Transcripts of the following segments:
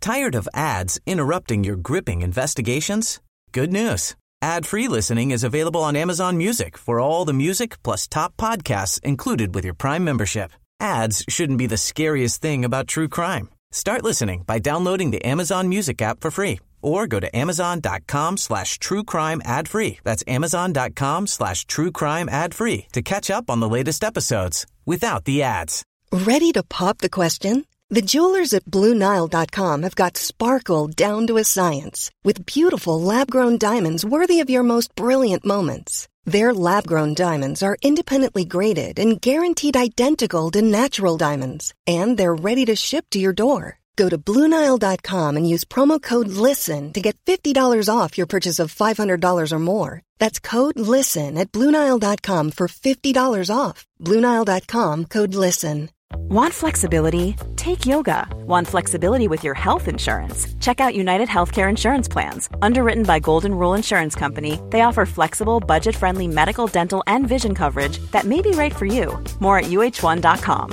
Tired of ads interrupting your gripping investigations? Good news. Ad-free listening is available on Amazon Music for all the music plus top podcasts included with your Prime membership. Ads shouldn't be the scariest thing about true crime. Start listening by downloading the Amazon Music app for free or go to amazon.com/truecrime ad-free. That's amazon.com/truecrime ad-free to catch up on the latest episodes without the ads. Ready to pop the question? The jewelers at BlueNile.com have got sparkle down to a science with beautiful lab-grown diamonds worthy of your most brilliant moments. Their lab-grown diamonds are independently graded and guaranteed identical to natural diamonds, and they're ready to ship to your door. Go to BlueNile.com and use promo code LISTEN to get $50 off your purchase of $500 or more. That's code LISTEN at BlueNile.com for $50 off. BlueNile.com, code LISTEN. Want flexibility? Take yoga. Want flexibility with your health insurance? Check out United Healthcare Insurance Plans. Underwritten by Golden Rule Insurance Company, they offer flexible, budget-friendly medical, dental, and vision coverage that may be right for you. More at uh1.com.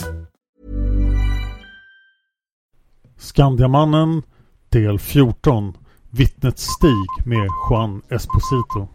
Skandiamannen, del 14. Vittnets stig med Juan Esposito.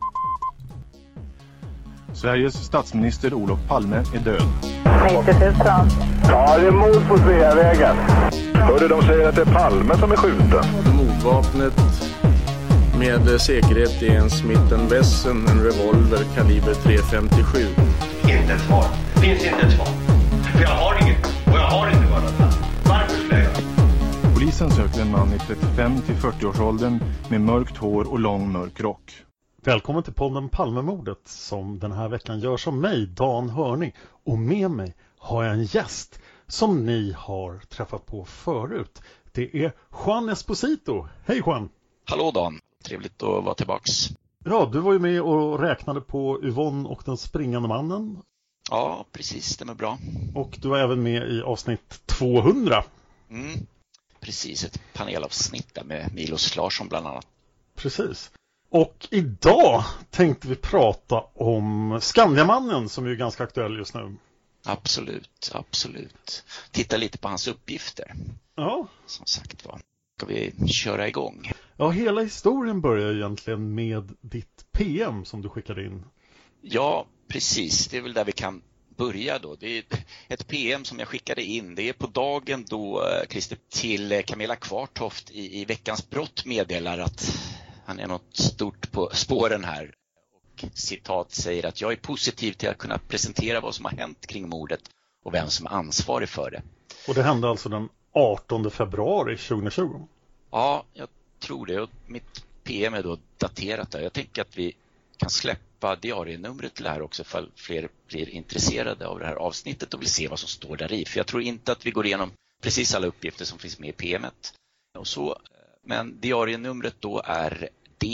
Sveriges statsminister Olof Palme är död. 90 000. Ja, det är mord på Sveavägen. Hörde de säger att det är Palme som är skjuten. Mordvapnet med säkerhet är en Smith & Wesson, en revolver kaliber .357. Inte ett svar. Finns inte ett svar. För jag har inget. Och jag har inte varit där. Varför skulle jag? Polisen söker en man i 35 till 40-årsåldern med mörkt hår och lång mörk rock. Välkommen till podden Palmemordet som den här veckan görs av mig, Dan Hörning. Och med mig har jag en gäst som ni har träffat på förut. Det är Juan Esposito. Hej Juan! Hallå Dan, trevligt att vara tillbaks. Ja, du var ju med och räknade på Yvonne och den springande mannen. Ja, precis, stämmer bra. Och du var även med i avsnitt 200. Precis, ett panelavsnitt där med Milos Larsson bland annat. Precis. Och idag tänkte vi prata om Skandiamannen som är ganska aktuell just nu. Absolut. Titta lite på hans uppgifter. Ja. Som sagt var. Ska vi köra igång? Ja, hela historien börjar egentligen med ditt PM som du skickade in. Ja, precis. Det är väl där vi kan börja då. Det är ett PM som jag skickade in. Det är på dagen då Christer till Camilla Kvartoft i Veckans brott meddelar att han är något stort på spåren här och citat säger att jag är positiv till att kunna presentera vad som har hänt kring mordet och vem som är ansvarig för det. Och det hände alltså den 18 februari 2020? Ja, jag tror det. Och mitt PM är då daterat där. Jag tänker att vi kan släppa diarienumret till det här också för fler blir intresserade av det här avsnittet och vill se vad som står där i. För jag tror inte att vi går igenom precis alla uppgifter som finns med i PM:et. Och så, men diarienumret då är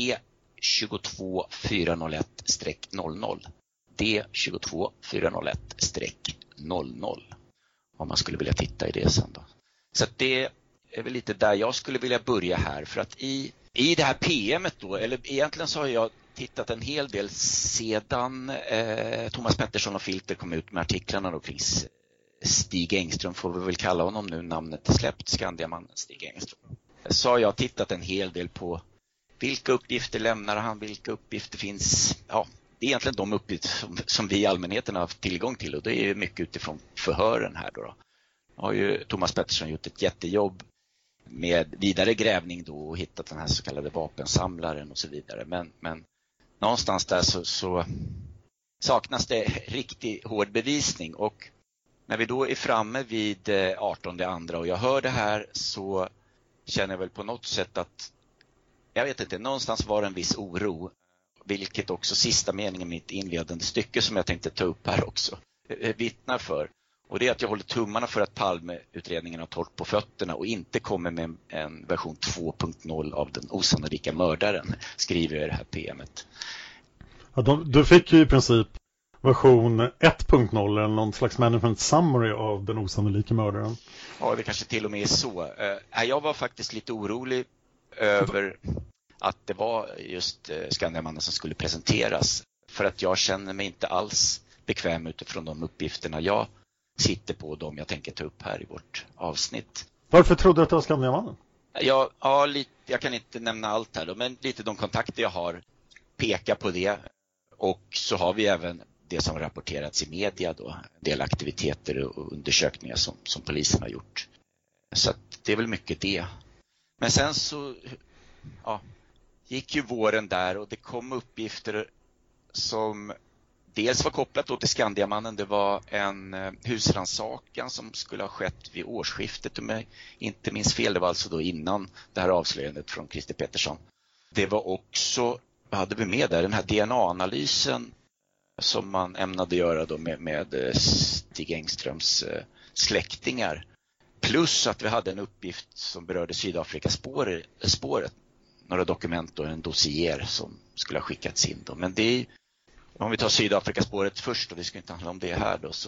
D22401-00. D22401-00. Om man skulle vilja titta i det sen då. Så att det är väl lite där jag skulle vilja börja här. För att i det här PM:et då, eller egentligen så har jag tittat en hel del sedan Thomas Pettersson och Filter kom ut med artiklarna då kring Stig Engström, får vi väl kalla honom nu, namnet är släppt, Skandiamannen Stig Engström. Så har jag tittat en hel del på vilka uppgifter lämnar han, vilka uppgifter finns. Ja, det är egentligen de uppgifter som vi i allmänheten har haft tillgång till och det är mycket utifrån förhören här då. Har ju Thomas Pettersson gjort ett jättejobb med vidare grävning då och hittat den här så kallade vapensamlaren och så vidare. Men någonstans där så saknas det riktigt hård bevisning och när vi då är framme vid 18/2 och jag hör det här så känner jag väl på något sätt att jag vet inte, någonstans var det en viss oro, vilket också sista meningen i mitt inledande stycke som jag tänkte ta upp här också vittnar för. Och det är att jag håller tummarna för att Palme-utredningen har torrt på fötterna och inte kommer med en version 2.0 av den osannolika mördaren, skriver jag i det här PM:et. Ja, du fick ju i princip version 1.0 eller någon slags management summary av den osannolika mördaren. Ja, det kanske till och med är så. Jag var faktiskt lite orolig över att det var just Skandiamannen som skulle presenteras. För att jag känner mig inte alls bekväm utifrån de uppgifterna jag sitter på, de jag tänker ta upp här i vårt avsnitt. Varför trodde du att det var Skandiamannen? Ja, lite, jag kan inte nämna allt här då, men lite de kontakter jag har pekar på det. Och så har vi även det som rapporterats i media då, en del aktiviteter och undersökningar som polisen har gjort. Så att det är väl mycket det. Men sen så gick ju våren där och det kom uppgifter som dels var kopplat då till Skandiamannen. Det var en husrannsakan som skulle ha skett vid årsskiftet, om jag inte minns fel. Det var alltså då innan det här avslöjandet från Christer Pettersson. Det var också, vad hade vi med där, den här DNA-analysen som man ämnade göra då med Stig Engströms släktingar. Plus att vi hade en uppgift som berörde Sydafrikaspåret. Några dokument och en dossier som skulle ha skickats in då. Men det är, om vi tar Sydafrikaspåret först, och det ska inte handla om det här då,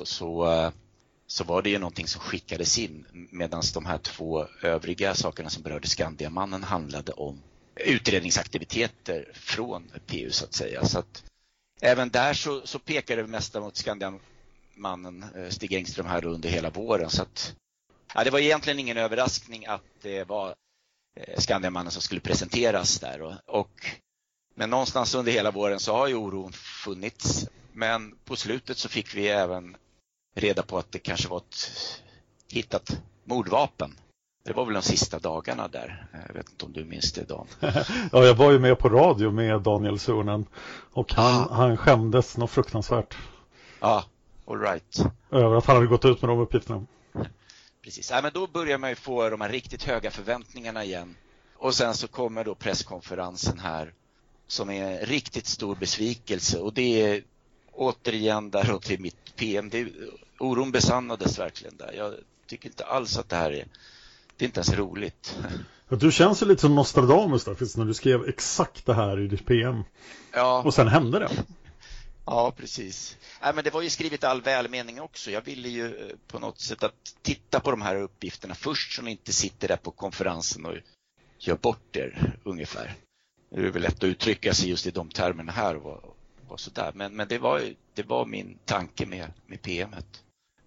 så var det ju någonting som skickades in, medan de här 2 övriga sakerna som berörde Skandiamannen handlade om utredningsaktiviteter från PU så att säga. Så att även där så pekar det mesta mot Skandiamannen Stig Engström här under hela våren. Så att, det var egentligen ingen överraskning att det var Skandiamannen som skulle presenteras där. Men någonstans under hela våren så har ju oron funnits. Men på slutet så fick vi även reda på att det kanske var ett hittat mordvapen. Det var väl de sista dagarna där. Jag vet inte om du minns det, Dan. Ja, jag var ju med på radio med Daniel Suhonen. Och han skämdes något fruktansvärt. Ja, all right. Över att han hade gått ut med de uppgifterna. Precis. Men då börjar man ju få de här riktigt höga förväntningarna igen. Och sen så kommer då presskonferensen här som är en riktigt stor besvikelse. Och det är återigen där och till mitt PM. Oron besannades verkligen där. Jag tycker inte alls att det här är inte ens roligt. Du känns ju lite som Nostradamus där, när du skrev exakt det här i ditt PM. Ja. Och sen hände det. Ja, precis. Men det var ju skrivit all välmening också. Jag ville ju på något sätt att titta på de här uppgifterna först, så ni inte sitter där på konferensen och gör bort er ungefär. Det är väl lätt att uttrycka sig just i de termerna här och sådär. Men det var min tanke med PM:et.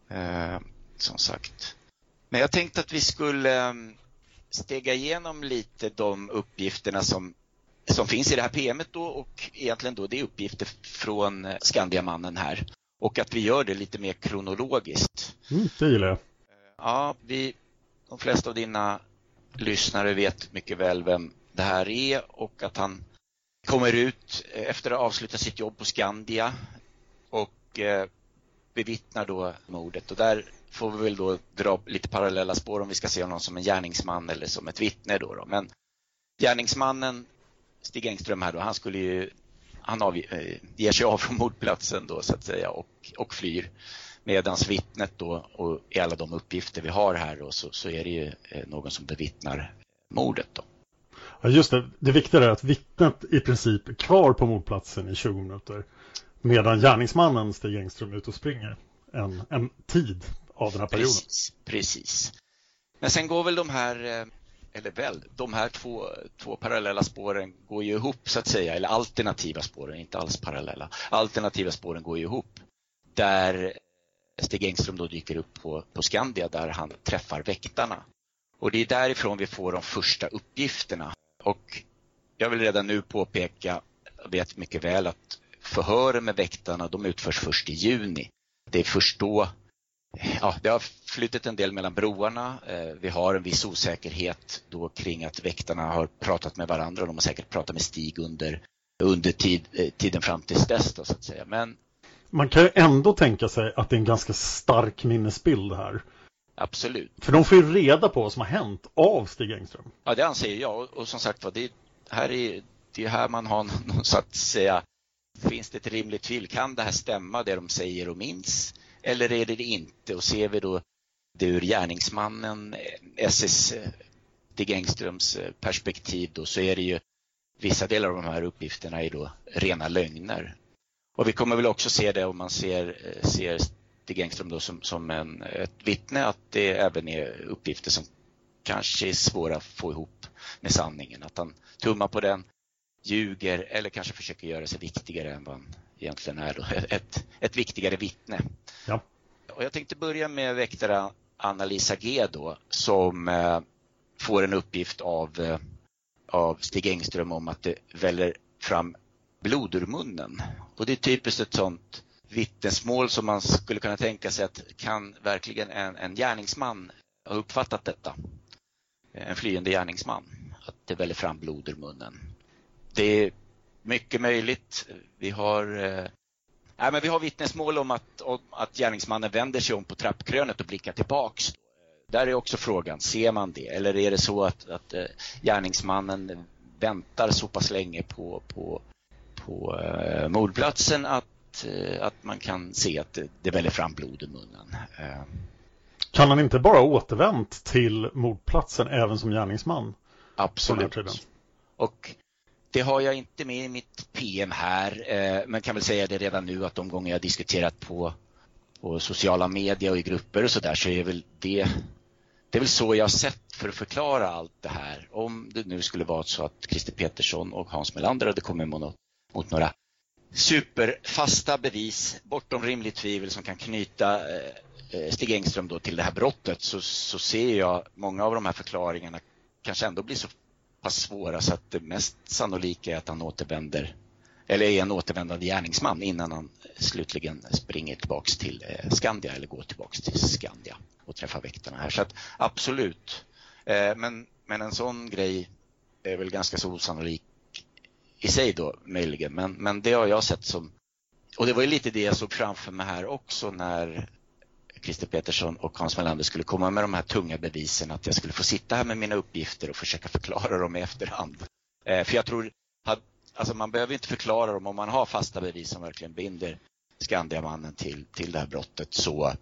Som sagt. Men jag tänkte att vi skulle stega igenom lite de uppgifterna som finns i det här PM:et då, och egentligen då det är uppgifter från Skandiamannen här. Och att vi gör det lite mer kronologiskt. Det gillar jag. Ja, de flesta av dina lyssnare vet mycket väl vem det här är, och att han kommer ut efter att ha avslutat sitt jobb på Skandia och bevittnar då mordet. Och där får vi väl då dra lite parallella spår om vi ska se honom som en gärningsman eller som ett vittne då. Men gärningsmannen Stig Engström här då, han ger sig av från mordplatsen då så att säga och flyr. Medans vittnet då, och i alla de uppgifter vi har här då, så är det ju någon som bevittnar mordet då. Ja, just det. Det viktiga är att vittnet i princip är kvar på mordplatsen i 20 minuter. Medan gärningsmannen Stig Engström ut och springer en tid av den här perioden. Precis. Men sen går väl de här två parallella spåren går ju ihop så att säga, eller alternativa spåren, inte alls parallella. Alternativa spåren går ju ihop. Där Stig Engström då dyker upp på Skandia, där han träffar väktarna. Och det är därifrån vi får de första uppgifterna. Och jag vill redan nu påpeka, jag vet mycket väl att förhören med väktarna, de utförs först i juni. Det är först då, det har flyttat en del mellan broarna. Vi har en viss osäkerhet då kring att väktarna har pratat med varandra, och de har säkert pratat med Stig under tiden fram till dess då, så att säga. Men man kan ju ändå tänka sig att det är en ganska stark minnesbild här. Absolut. För de får ju reda på vad som har hänt av Stig Engström. Ja, det anser jag. Och som sagt, det är här man har någon så att säga, finns det ett rimligt tvivel? Kan det här stämma, det de säger och minns? Eller är det inte? Och ser vi då det ur gärningsmannen SS Stig Engströms perspektiv då, så är det ju vissa delar av de här uppgifterna är då rena lögner. Och vi kommer väl också se det om man ser Stig Engström då som ett vittne, att det även är uppgifter som kanske är svåra att få ihop med sanningen. Att han tummar på den, ljuger eller kanske försöker göra sig viktigare än vad han egentligen är då. Ett viktigare vittne. Ja. Och jag tänkte börja med väktare Anna-Lisa G då, som får en uppgift av Stig Engström om att det väller fram blod ur munnen. Och det är typiskt ett sånt vittnesmål som man skulle kunna tänka sig att kan verkligen en gärningsman ha uppfattat detta? En flyende gärningsman, att det väller fram blod ur munnen. Det är mycket möjligt. Vi har vittnesmål om att gärningsmannen vänder sig om på trappkrönet och blickar tillbaks. Där är också frågan, ser man det? Eller är det så att gärningsmannen väntar så pass länge på mordplatsen att man kan se att det väller fram blod i munnen? Kan han inte bara återvänt till mordplatsen även som gärningsman? Absolut. Och det har jag inte med i mitt PM här, men kan väl säga det redan nu att de gånger jag diskuterat på sociala medier och i grupper och sådär, så är väl det är väl så jag har sett för att förklara allt det här. Om det nu skulle vara så att Christer Petersson och Hans Melander hade kommit mot några superfasta bevis bortom rimligt tvivel som kan knyta Stig Engström då till det här brottet, så ser jag många av de här förklaringarna kanske ändå blir så pass svåra så att det mest sannolika är att han återvänder, eller är en återvändande gärningsman innan han slutligen springer tillbaks till Skandia eller går tillbaks till Skandia och träffar väktarna här. Så att absolut, men en sån grej är väl ganska så osannolik i sig då möjligen, men det har jag sett som, och det var ju lite det jag såg framför mig här också när Christer Petersson och Hans Melander skulle komma med de här tunga bevisen, att jag skulle få sitta här med mina uppgifter och försöka förklara dem i efterhand. För jag tror att man behöver inte förklara dem om man har fasta bevis som verkligen binder Skandiamannen till det här brottet, så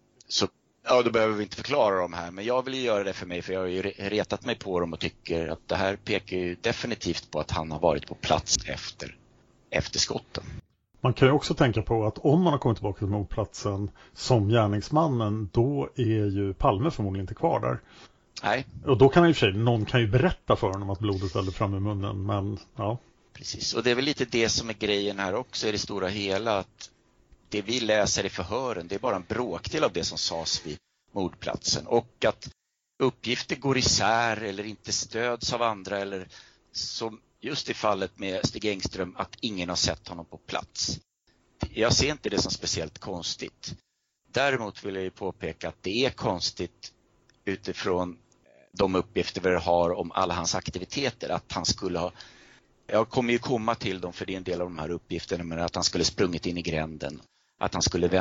ja, då behöver vi inte förklara dem här. Men jag vill ju göra det för mig, för jag har ju retat mig på dem och tycker att det här pekar ju definitivt på att han har varit på plats efter skotten. Man kan ju också tänka på att om man har kommit tillbaka till mordplatsen som gärningsmannen, då är ju Palme förmodligen inte kvar där. Nej. Och då kan i och för sig, någon kan ju berätta för honom att blodet väller fram i munnen, men ja. Precis, och det är väl lite det som är grejen här också i det stora hela, att det vi läser i förhören, det är bara en bråkdel av det som sades vid mordplatsen, och att uppgifter går isär eller inte stöds av andra, eller som just i fallet med Stig Engström, att ingen har sett honom på plats. Jag ser inte det som speciellt konstigt. Däremot vill jag ju påpeka att det är konstigt utifrån de uppgifter vi har om alla hans aktiviteter, att han skulle ha, jag kommer ju komma till dem för det är en del av de här uppgifterna, men att han skulle sprungit in i gränden, att han skulle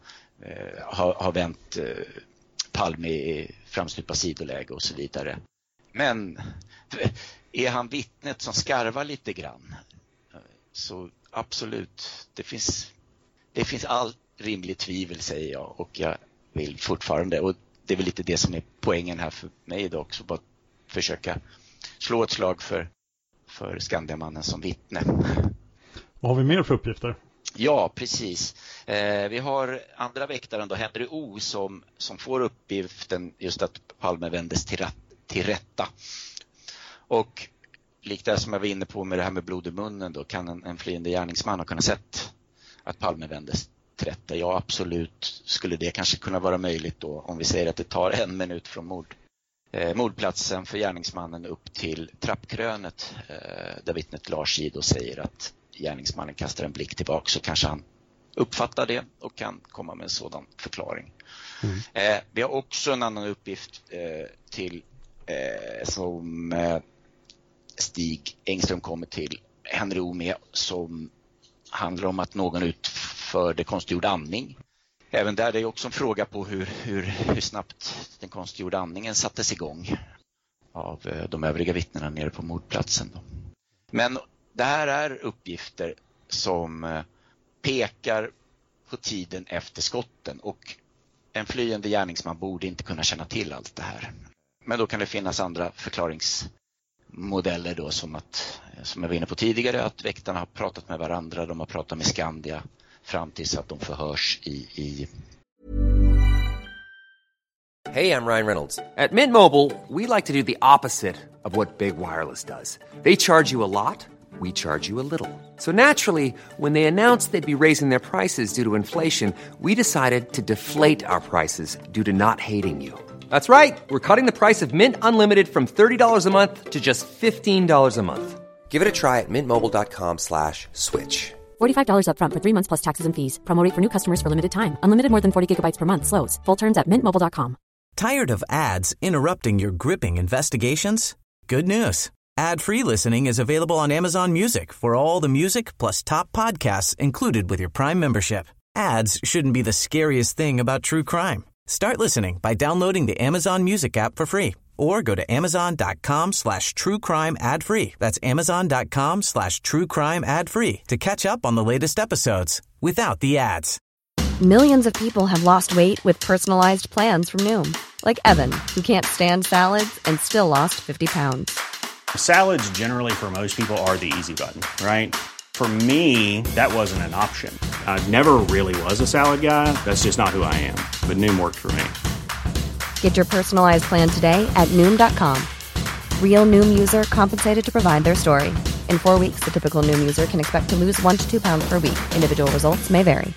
ha vänt Palme i framstupa sidoläge och så vidare. Men är han vittnet som skarvar lite grann, så absolut, det finns all rimlig tvivel, säger jag, och jag vill fortfarande, och det är väl lite det som är poängen här för mig idag också, bara försöka slå ett slag för Skandiamannen som vittne. Vad har vi mer för uppgifter? Ja, precis. Vi har andra väktaren då, Henry O, som får uppgiften just att Palme vändes till rätta. Och likt det som jag var inne på med det här med blod i munnen då, kan en flyende gärningsman ha kunnat sett att Palme vändes till rätta. Ja, absolut skulle det kanske kunna vara möjligt då, om vi säger att det tar 1 minut från mordplatsen för gärningsmannen upp till trappkrönet, där vittnet Lars Gido säger att gärningsmannen kastar en blick tillbaka, så kanske han uppfattar det och kan komma med en sådan förklaring. Vi har också en annan uppgift som Stig Engström kommer till Henry O med, som handlar om att någon utförde konstgjord andning. Även där är det också en fråga på hur snabbt den konstgjorda andningen sattes igång av de övriga vittnena nere på mordplatsen då. Men det här är uppgifter som pekar på tiden efter skotten, och en flyende gärningsman borde inte kunna känna till allt det här. Men då kan det finnas andra förklaringsmodeller då, som jag var inne på tidigare, att väktarna har pratat med varandra, de har pratat med Skandia fram tills att de förhörs i... Hey, I'm Ryan Reynolds. At Mint Mobile, we like to do the opposite of what Big Wireless does. They charge you a lot, we charge you a little. So naturally, when they announced they'd be raising their prices due to inflation, we decided to deflate our prices due to not hating you. That's right. We're cutting the price of Mint Unlimited from $30 a month to just $15 a month. Give it a try at mintmobile.com/switch. $45 up front for 3 months plus taxes and fees. Promo rate for new customers for limited time. Unlimited more than 40 gigabytes per month. Slows full terms at mintmobile.com. Tired of ads interrupting your gripping investigations? Good news. Ad-free listening is available on Amazon Music for all the music plus top podcasts included with your Prime membership. Ads shouldn't be the scariest thing about true crime. Start listening by downloading the Amazon Music app for free or go to amazon.com/truecrime ad-free. That's amazon.com/truecrime ad-free to catch up on the latest episodes without the ads. Millions of people have lost weight with personalized plans from Noom. Like Evan, who can't stand salads and still lost 50 pounds. Salads generally for most people are the easy button, right? For me, that wasn't an option. I never really was a salad guy. That's just not who I am. But Noom worked for me. Get your personalized plan today at Noom.com. Real Noom user compensated to provide their story. In 4 weeks, the typical Noom user can expect to lose 1 to 2 pounds per week. Individual results may vary.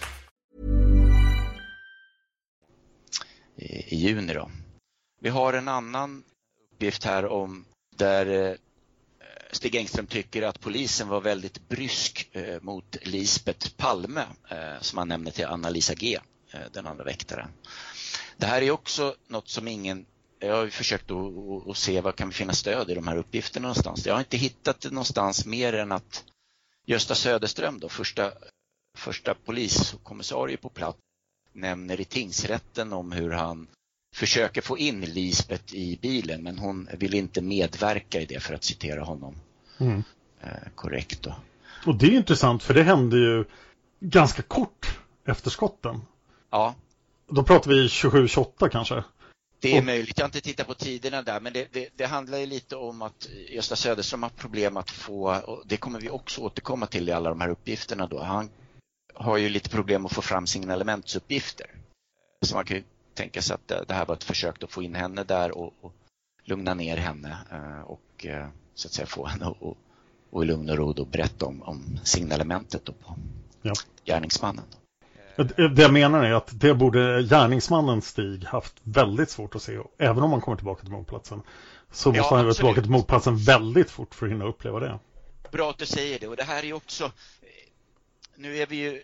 I juni då. Vi har en annan uppgift här om där Stig Engström tycker att polisen var väldigt brysk mot Lisbeth Palme som han nämnde till Anna-Lisa G, den andra väktaren. Det här är också något som jag har försökt att se vad kan vi finna stöd i de här uppgifterna någonstans. Jag har inte hittat det någonstans mer än att Gösta Söderström då, första poliskommissarie på plats, nämner i tingsrätten om hur han försöker få in Lisbeth i bilen, men hon vill inte medverka i det, för att citera honom korrekt då. Och det är intressant, för det hände ju ganska kort efter skotten. Ja. Då pratar vi 27-28 kanske. Det är möjligt, jag har inte tittat på tiderna där, men det handlar ju lite om att Gösta Söderström har problem att få, och det kommer vi också återkomma till i alla de här uppgifterna då. Han har ju lite problem att få fram signalementsuppgifter. Så man kan ju tänka sig att det här var ett försök att få in henne där och lugna ner henne och så att säga få henne och i lugn och ro då berätta om signalementet då på gärningsmannen. Det jag menar är att det borde gärningsmannen Stig haft väldigt svårt att se. Även om man kommer tillbaka till mordplatsen så måste han gå tillbaka till mordplatsen väldigt fort för att hinna uppleva det. Bra att du säger det, och det här är ju också, nu är vi ju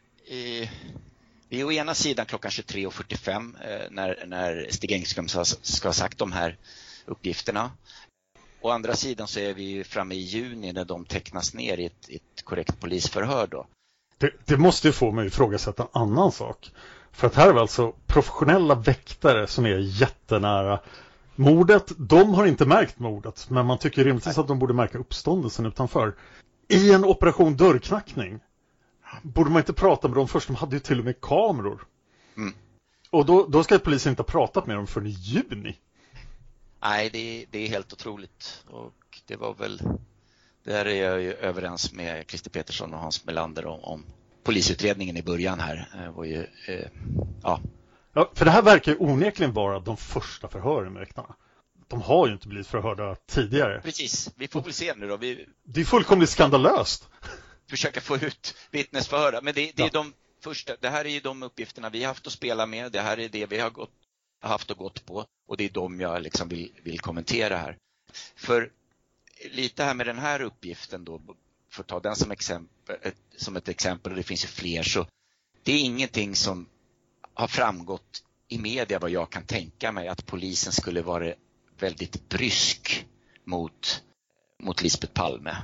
vi är å ena sidan klockan 23:45 när Stig Engström ska ha sagt de här uppgifterna. Å andra sidan så är vi ju framme i juni när de tecknas ner i ett korrekt polisförhör då. Det måste ju få mig att ifrågasätta en annan sak. För att här är väl alltså professionella väktare som är jättenära mordet. De har inte märkt mordet, men man tycker rimligtvis att de borde märka uppståndelsen utanför. I en operation dörrknackning borde man inte prata med dem först. De hade ju till och med kameror. Och då ska polisen inte ha pratat med dem förrän i juni. Nej, det är helt otroligt. Och det var väl, där är jag ju överens med Christer Petersson och Hans Melander om polisutredningen i början här. Var ju, ja, för det här verkar ju onekligen vara de första förhören med väktarna. De har ju inte blivit förhörda tidigare. Precis, vi får väl se nu då. Det är fullkomligt skandalöst. Försöka få ut vittnesförhör. Men det är de första, det här är ju de uppgifterna vi har haft att spela med. Det här är det vi har haft och gått på. Och det är de jag liksom vill kommentera här. För lite här med den här uppgiften då, för att ta den som ett exempel, och det finns ju fler, så det är ingenting som har framgått i media vad jag kan tänka mig att polisen skulle vara väldigt brysk mot Lisbeth Palme.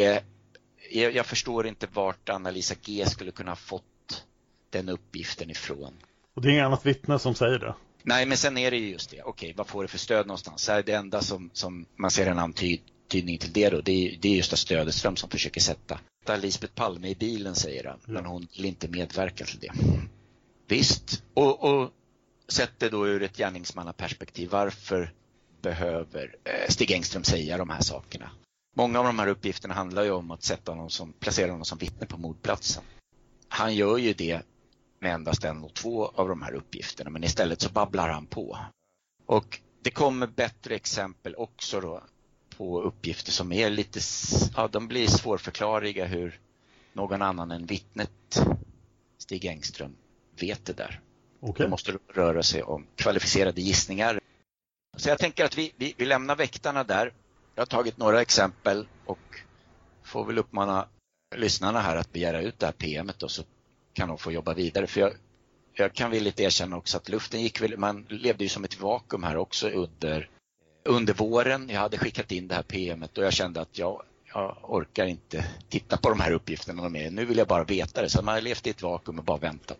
Jag förstår inte vart Anna-Lisa G skulle kunna ha fått den uppgiften ifrån. Och det är inget annat vittne som säger det? Nej, men sen är det ju just det. Okej, vad får det för stöd någonstans? Så är det enda som man ser en antydning till det då, det är just att Söderström som försöker sätta Lisbeth Palme i bilen, säger han. Men hon vill inte medverka till det. Visst. Och sett det då ur ett gärningsmannaperspektiv, varför behöver Stig Engström säga de här sakerna? Många av de här uppgifterna handlar ju om att placera honom som vittne på mordplatsen. Han gör ju det med endast 1 och 2 av de här uppgifterna, men istället så babblar han på. Och det kommer bättre exempel också då på uppgifter som är lite, de blir svårförklarliga, hur någon annan än vittnet Stig Engström vet det där. Okay. Det måste röra sig om kvalificerade gissningar. Så jag tänker att vi lämnar väktarna där. Jag har tagit några exempel och får väl uppmana lyssnarna här att begära ut det här PM:et och så kan de få jobba vidare. För jag kan väl lite erkänna också att luften gick väl, man levde ju som ett vakuum här också under våren. Jag hade skickat in det här PM:et och jag kände att jag orkar inte titta på de här uppgifterna mer. Nu vill jag bara veta det. Så man har levt i ett vakuum och bara vänta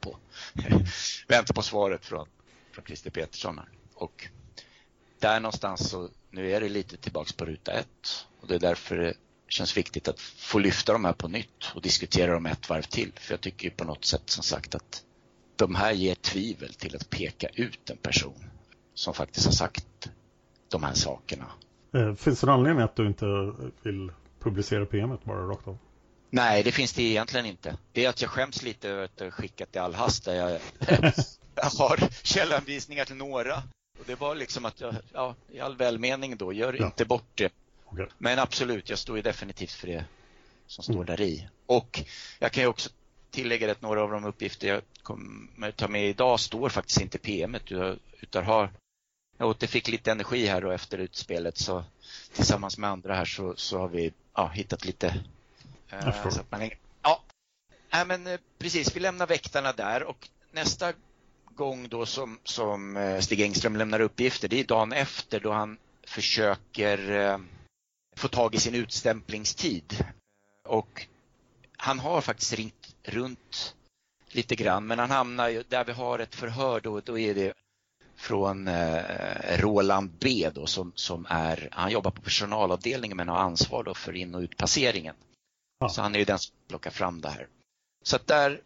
på svaret från Christer Petersson här. Och där någonstans så nu är det lite tillbaks på ruta 1 och det är därför det känns viktigt att få lyfta dem här på nytt och diskutera dem ett varv till. För jag tycker ju på något sätt som sagt att de här ger tvivel till att peka ut en person som faktiskt har sagt de här sakerna. Finns det en anledning att du inte vill publicera PM:et bara rakt av? Nej, det finns det egentligen inte. Det är att jag skäms lite över att jag skickat i all hast där jag har källanvisningar till några. Och det var liksom att jag, i all välmening då, gör inte bort det. Okay. Men absolut, jag står ju definitivt för det som står där i. Och jag kan ju också tillägga att några av de uppgifter jag kommer ta med idag står faktiskt inte i PM:et utan jag återfick lite energi här och efter utspelet så tillsammans med andra här så har vi hittat lite så att man, men precis, vi lämnar väktarna där och nästa gång då som Stig Engström lämnar uppgifter, det är dagen efter då han försöker få tag i sin utstämplingstid och han har faktiskt ringt runt lite grann men han hamnar ju där vi har ett förhör då är det från Roland B då, som han jobbar på personalavdelningen men har ansvar då för in- och utpasseringen. Ja. Så han är ju den som plockar fram det här. Så att där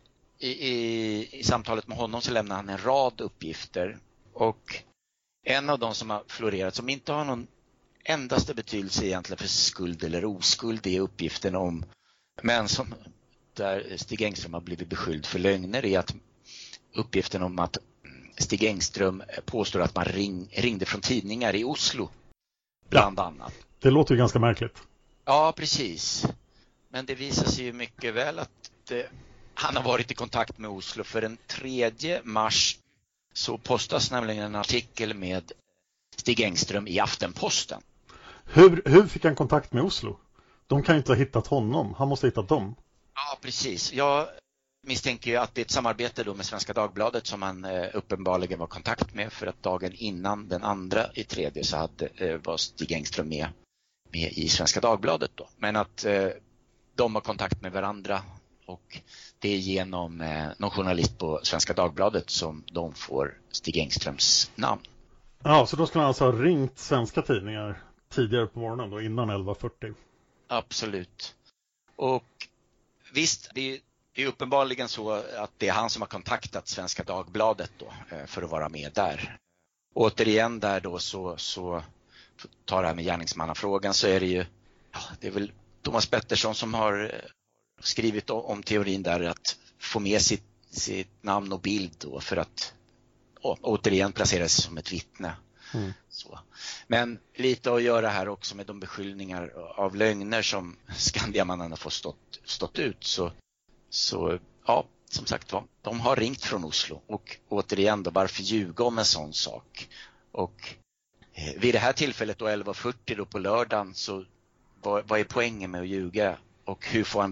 i samtalet med honom så lämnar han en rad uppgifter och en av dem som har florerat som inte har någon endaste betydelse egentligen för skuld eller oskuld är uppgiften om men som där Stig Engström har blivit beskylld för lögner är att uppgiften om att Stig Engström påstår att man ringde från tidningar i Oslo bland annat. Det låter ju ganska märkligt. Ja, precis. Men det visar sig ju mycket väl att han har varit i kontakt med Oslo för den 3 mars så postas nämligen en artikel med Stig Engström i Aftenposten. Hur fick han kontakt med Oslo? De kan ju inte ha hittat honom. Han måste ha hittat dem. Ja, precis. Jag misstänker ju att det är ett samarbete då med Svenska Dagbladet som han uppenbarligen var i kontakt med för att dagen innan den 2/3 så var Stig Engström med i Svenska Dagbladet då. Men att de har kontakt med varandra och det är genom någon journalist på Svenska Dagbladet som de får Stig Engströms namn. Ja, så då skulle han alltså ha ringt svenska tidningar tidigare på morgonen då, innan 11:40. Absolut. Och visst, det är uppenbarligen så att det är han som har kontaktat Svenska Dagbladet då, för att vara med där. Återigen där då så tar det här med gärningsmannafrågan så är det ju det är väl Thomas Pettersson som har skrivit om teorin där att få med sitt namn och bild då för att återigen placera sig som ett vittne. Så. Men lite att göra här också med de beskyllningar av lögner som Skandiamannen har fått stått ut så som sagt var, de har ringt från Oslo och återigen då varför ljuga om en sån sak och vid det här tillfället då 11:40 då på lördagen så vad är poängen med att ljuga och hur får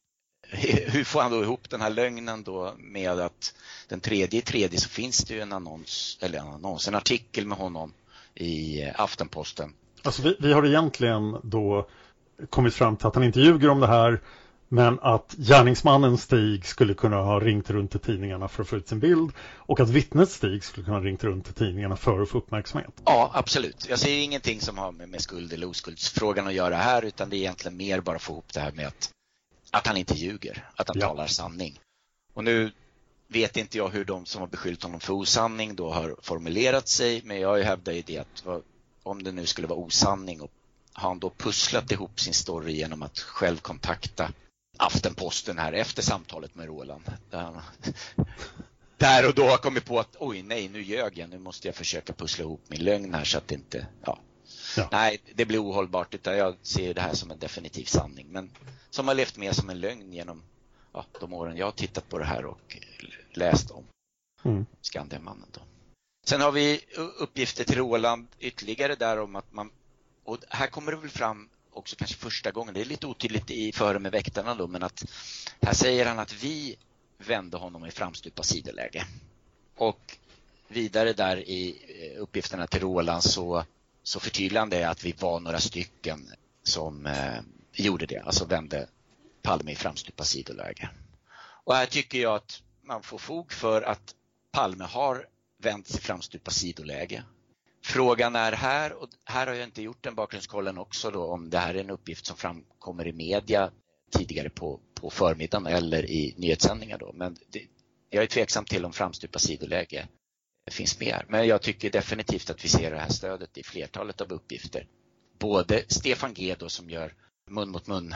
han då ihop den här lögnen då med att den 3/3 så finns det ju en artikel med honom i Aftenposten. Alltså vi har egentligen då kommit fram till att han inte ljuger om det här men att gärningsmannen Stig skulle kunna ha ringt runt till tidningarna för att få ut sin bild och att vittnet Stig skulle kunna ha ringt runt till tidningarna för att få uppmärksamhet. Ja, absolut. Jag ser ingenting som har med skuld eller oskuldsfrågan att göra här utan det är egentligen mer bara att få ihop det här med att han inte ljuger, att han talar sanning. Och nu vet inte jag hur de som har beskyllt honom för osanning då har formulerat sig men jag hävdar ju det att om det nu skulle vara osanning och har han då pusslat ihop sin story genom att själv kontakta Aftenposten här efter samtalet med Roland. Där och då har kommit på att nu ljög jag. Nu måste jag försöka pussla ihop min lögn här så att det inte... Nej, det blir ohållbart utan jag ser det här som en definitiv sanning. Men som har levt med som en lögn genom de åren jag har tittat på det här och läst om Skandiamannen då. Sen har vi uppgifter till Roland ytterligare där om att man, och här kommer det väl fram också kanske första gången, det är lite otydligt i före med väktarna då, men att här säger han att vi vände honom i framstupa sidoläge. Och vidare där i uppgifterna till Roland så förtydligande är att vi var några stycken som gjorde det, alltså vände Palme i framstupa sidoläge. Och här tycker jag att man får fog för att Palme har vänt sig framstupa sidoläge. Frågan är här, och här har jag inte gjort den bakgrundskollen också då, om det här är en uppgift som framkommer i media tidigare på förmiddagen eller i nyhetssändningar då. Men jag är tveksam till om framstupa sidoläge finns med här. Men jag tycker definitivt att vi ser det här stödet i flertalet av uppgifter. Både Stefan G då som gör mun mot mun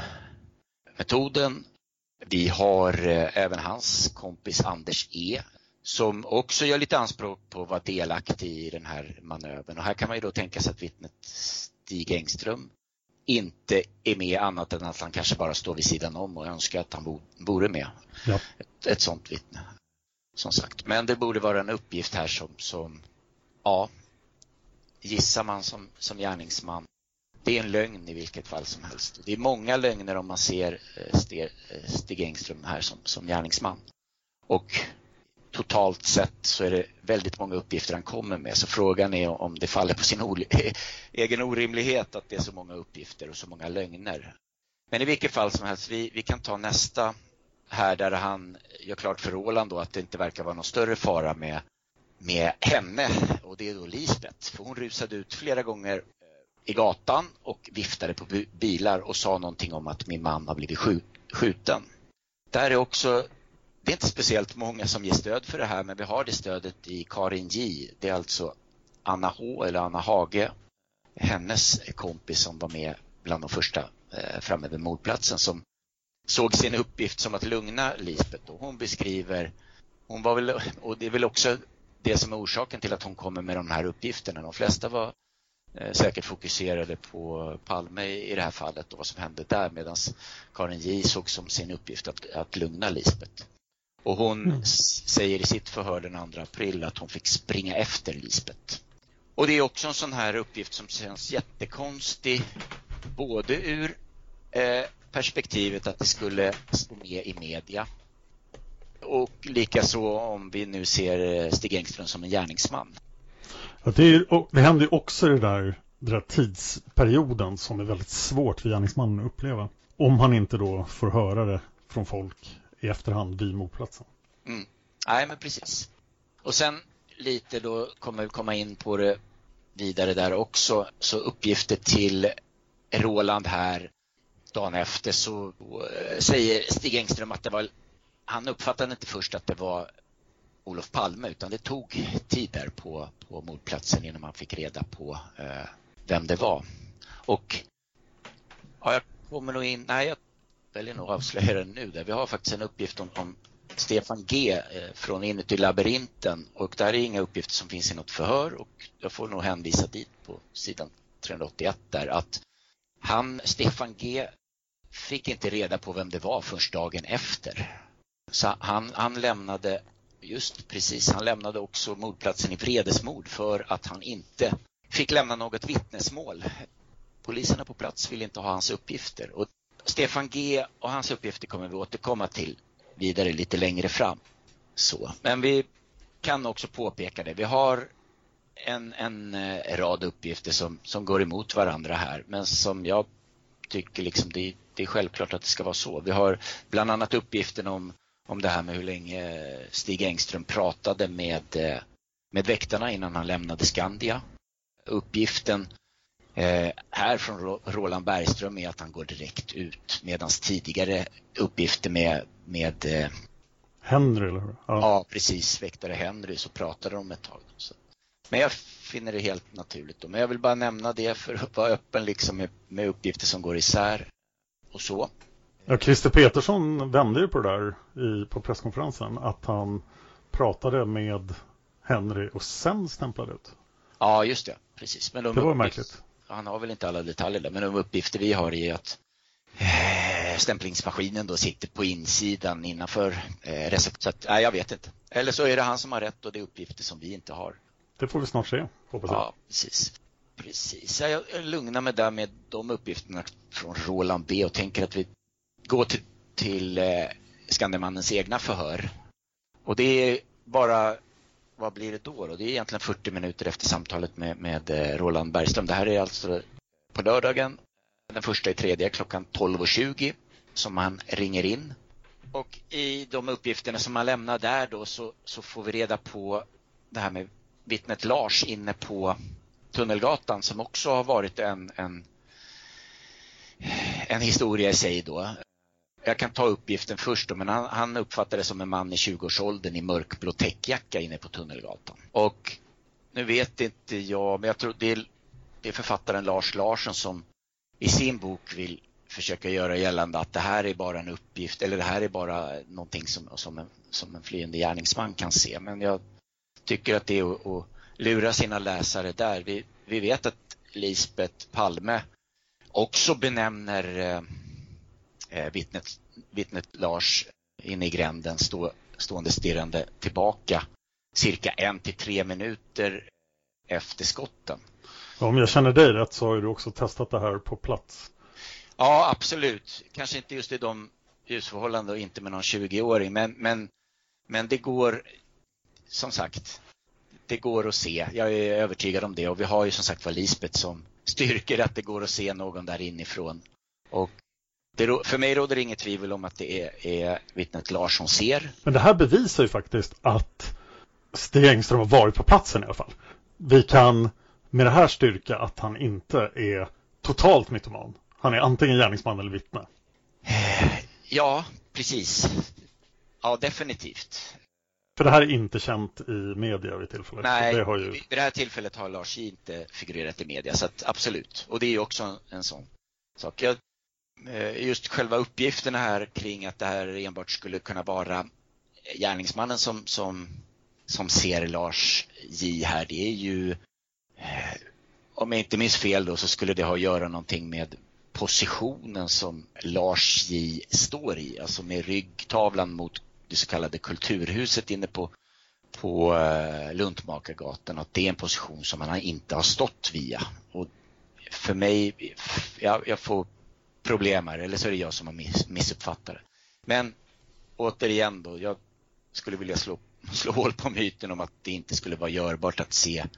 metoden. Vi har även hans kompis Anders E som också gör lite anspråk på att vara delaktig i den här manövern. Och här kan man ju då tänka sig att vittnet Stig Engström inte är med annat än att han kanske bara står vid sidan om och önskar att han vore med. Ja. Ett sånt vittne, som sagt. Men det borde vara en uppgift här som ja, gissar man som gärningsman. Det är en lögn i vilket fall som helst. Det är många lögner om man ser Stig Engström här som gärningsman. Och totalt sett så är det väldigt många uppgifter han kommer med. Så frågan är om det faller på sin egen orimlighet att det är så många uppgifter och så många lögner. Men i vilket fall som helst, vi kan ta nästa här där han gör klart för Roland då att det inte verkar vara någon större fara med henne. Och det är då Lisbeth. För hon rusade ut flera gånger i gatan och viftade på bilar och sa någonting om att min man har blivit skjuten. Där är också, det är inte speciellt många som ger stöd för det här, men vi har det stödet i Karin J. Det är alltså Anna H eller Anna Hage, hennes kompis som var med bland de första framme vid mordplatsen, som såg sin uppgift som att lugna Lisbeth. Och hon beskriver, hon var väl, och det är väl också det som är orsaken till att hon kommer med de här uppgifterna. De flesta var säkert fokuserade på Palme i det här fallet och vad som hände där, medan Karin J såg som sin uppgift att lugna Lisbeth. Och hon säger i sitt förhör den 2 april att hon fick springa efter Lisbeth. Och det är också en sån här uppgift som känns jättekonstig, både ur perspektivet att det skulle stå med i media och likaså om vi nu ser Stig Engström som en gärningsman. Ja, det händer ju också det där tidsperioden som är väldigt svårt för gärningsmannen att uppleva. Om han inte då får höra det från folk i efterhand vid mordplatsen. Nej, men precis. Och sen lite då kommer vi komma in på det vidare där också. Så uppgifter till Roland här dagen efter så säger Stig Engström att det var, han uppfattade inte först att det var Olof Palme, utan det tog tid där på mordplatsen innan man fick reda på vem det var. Och ja, jag kommer nog in, nej jag väljer nog avslöja det nu där. Vi har faktiskt en uppgift om Stefan G från inuti labyrinten, och där är inga uppgifter som finns i något förhör, och jag får nog hänvisa dit på sidan 381 där att Stefan G fick inte reda på vem det var först dagen efter. Så han lämnade han lämnade också mordplatsen i vredesmord för att han inte fick lämna något vittnesmål. Poliserna på plats ville inte ha hans uppgifter, och Stefan G och hans uppgifter kommer vi återkomma till vidare lite längre fram. Så. Men vi kan också påpeka det. Vi har en rad uppgifter som går emot varandra här, men som jag tycker liksom det är självklart att det ska vara så. Vi har bland annat uppgiften om det här med hur länge Stig Engström pratade med väktarna innan han lämnade Skandia. Uppgiften här från Roland Bergström är att han går direkt ut, medan tidigare uppgifter med Henry eller hur? Ja, precis, väktare Henry, så pratade de ett tag. Så. Men jag finner det helt naturligt då. Men jag vill bara nämna det för att vara öppen liksom med uppgifter som går isär och så. Ja, Christer Petersson vände ju på det där på presskonferensen, att han pratade med Henry och sen stämplade ut. Ja, just det, precis. Men det var märkligt. Han har väl inte alla detaljer där, men de uppgifter vi har är att stämplingsmaskinen då sitter på insidan innanför recept. Så att, jag vet inte. Eller så är det han som har rätt och det är uppgifter som vi inte har. Det får vi snart se, hoppas jag. Ja, precis. Jag lugnar mig där med de uppgifterna från Roland B. och tänker att vi går till Skandemannens egna förhör. Och det är bara, vad blir det då? Det är egentligen 40 minuter efter samtalet med Roland Bergström. Det här är alltså på lördagen, den 1/3 klockan 12:20 som han ringer in. Och i de uppgifterna som han lämnar där då så får vi reda på det här med vittnet Lars inne på Tunnelgatan, som också har varit en historia i sig då. Jag kan ta uppgiften först då, men han uppfattade det som en man i 20-årsåldern i mörkblå täckjacka inne på Tunnelgatan. Och nu vet inte jag, men jag tror det är författaren Lars Larsson som i sin bok vill försöka göra gällande att det här är bara en uppgift, eller det här är bara någonting som en flyende gärningsman kan se. Men jag tycker att det är att lura sina läsare där. Vi vet att Lisbeth Palme också benämner vittnet Lars inne i gränden stående stirrande tillbaka cirka 1 till 3 minuter efter skotten. Om jag känner dig rätt så har du också testat det här på plats. Ja, absolut. Kanske inte just i de ljusförhållanden och inte med någon 20-åring. Men det går, som sagt, det går att se. Jag är övertygad om det. Och vi har ju som sagt var Lisbeth som styrker att det går att se någon där inifrån. Och för mig råder inget tvivel om att det är vittnet Lars som ser. Men det här bevisar ju faktiskt att Stig Engström har varit på platsen i alla fall. Vi kan med det här styrka att han inte är totalt mytoman. Han är antingen gärningsman eller vittne. Ja, precis. Ja, definitivt. För det här är inte känt i media vid tillfället. Nej, vid det här tillfället har Lars inte figurerat i media. Så att, absolut. Och det är ju också en sån sak. Just själva uppgifterna här kring att det här enbart skulle kunna vara gärningsmannen som ser Lars J här. Det är ju, om jag inte minns fel då, så skulle det ha att göra någonting med positionen som Lars J står i. Alltså med ryggtavlan mot det så kallade kulturhuset inne på Luntmakargatan. Att det är en position som han inte har stått via. Och för mig, jag får problem här, eller så är det jag som har missuppfattat det. Men återigen då, jag skulle vilja slå hål på myten om att det inte skulle vara görbart att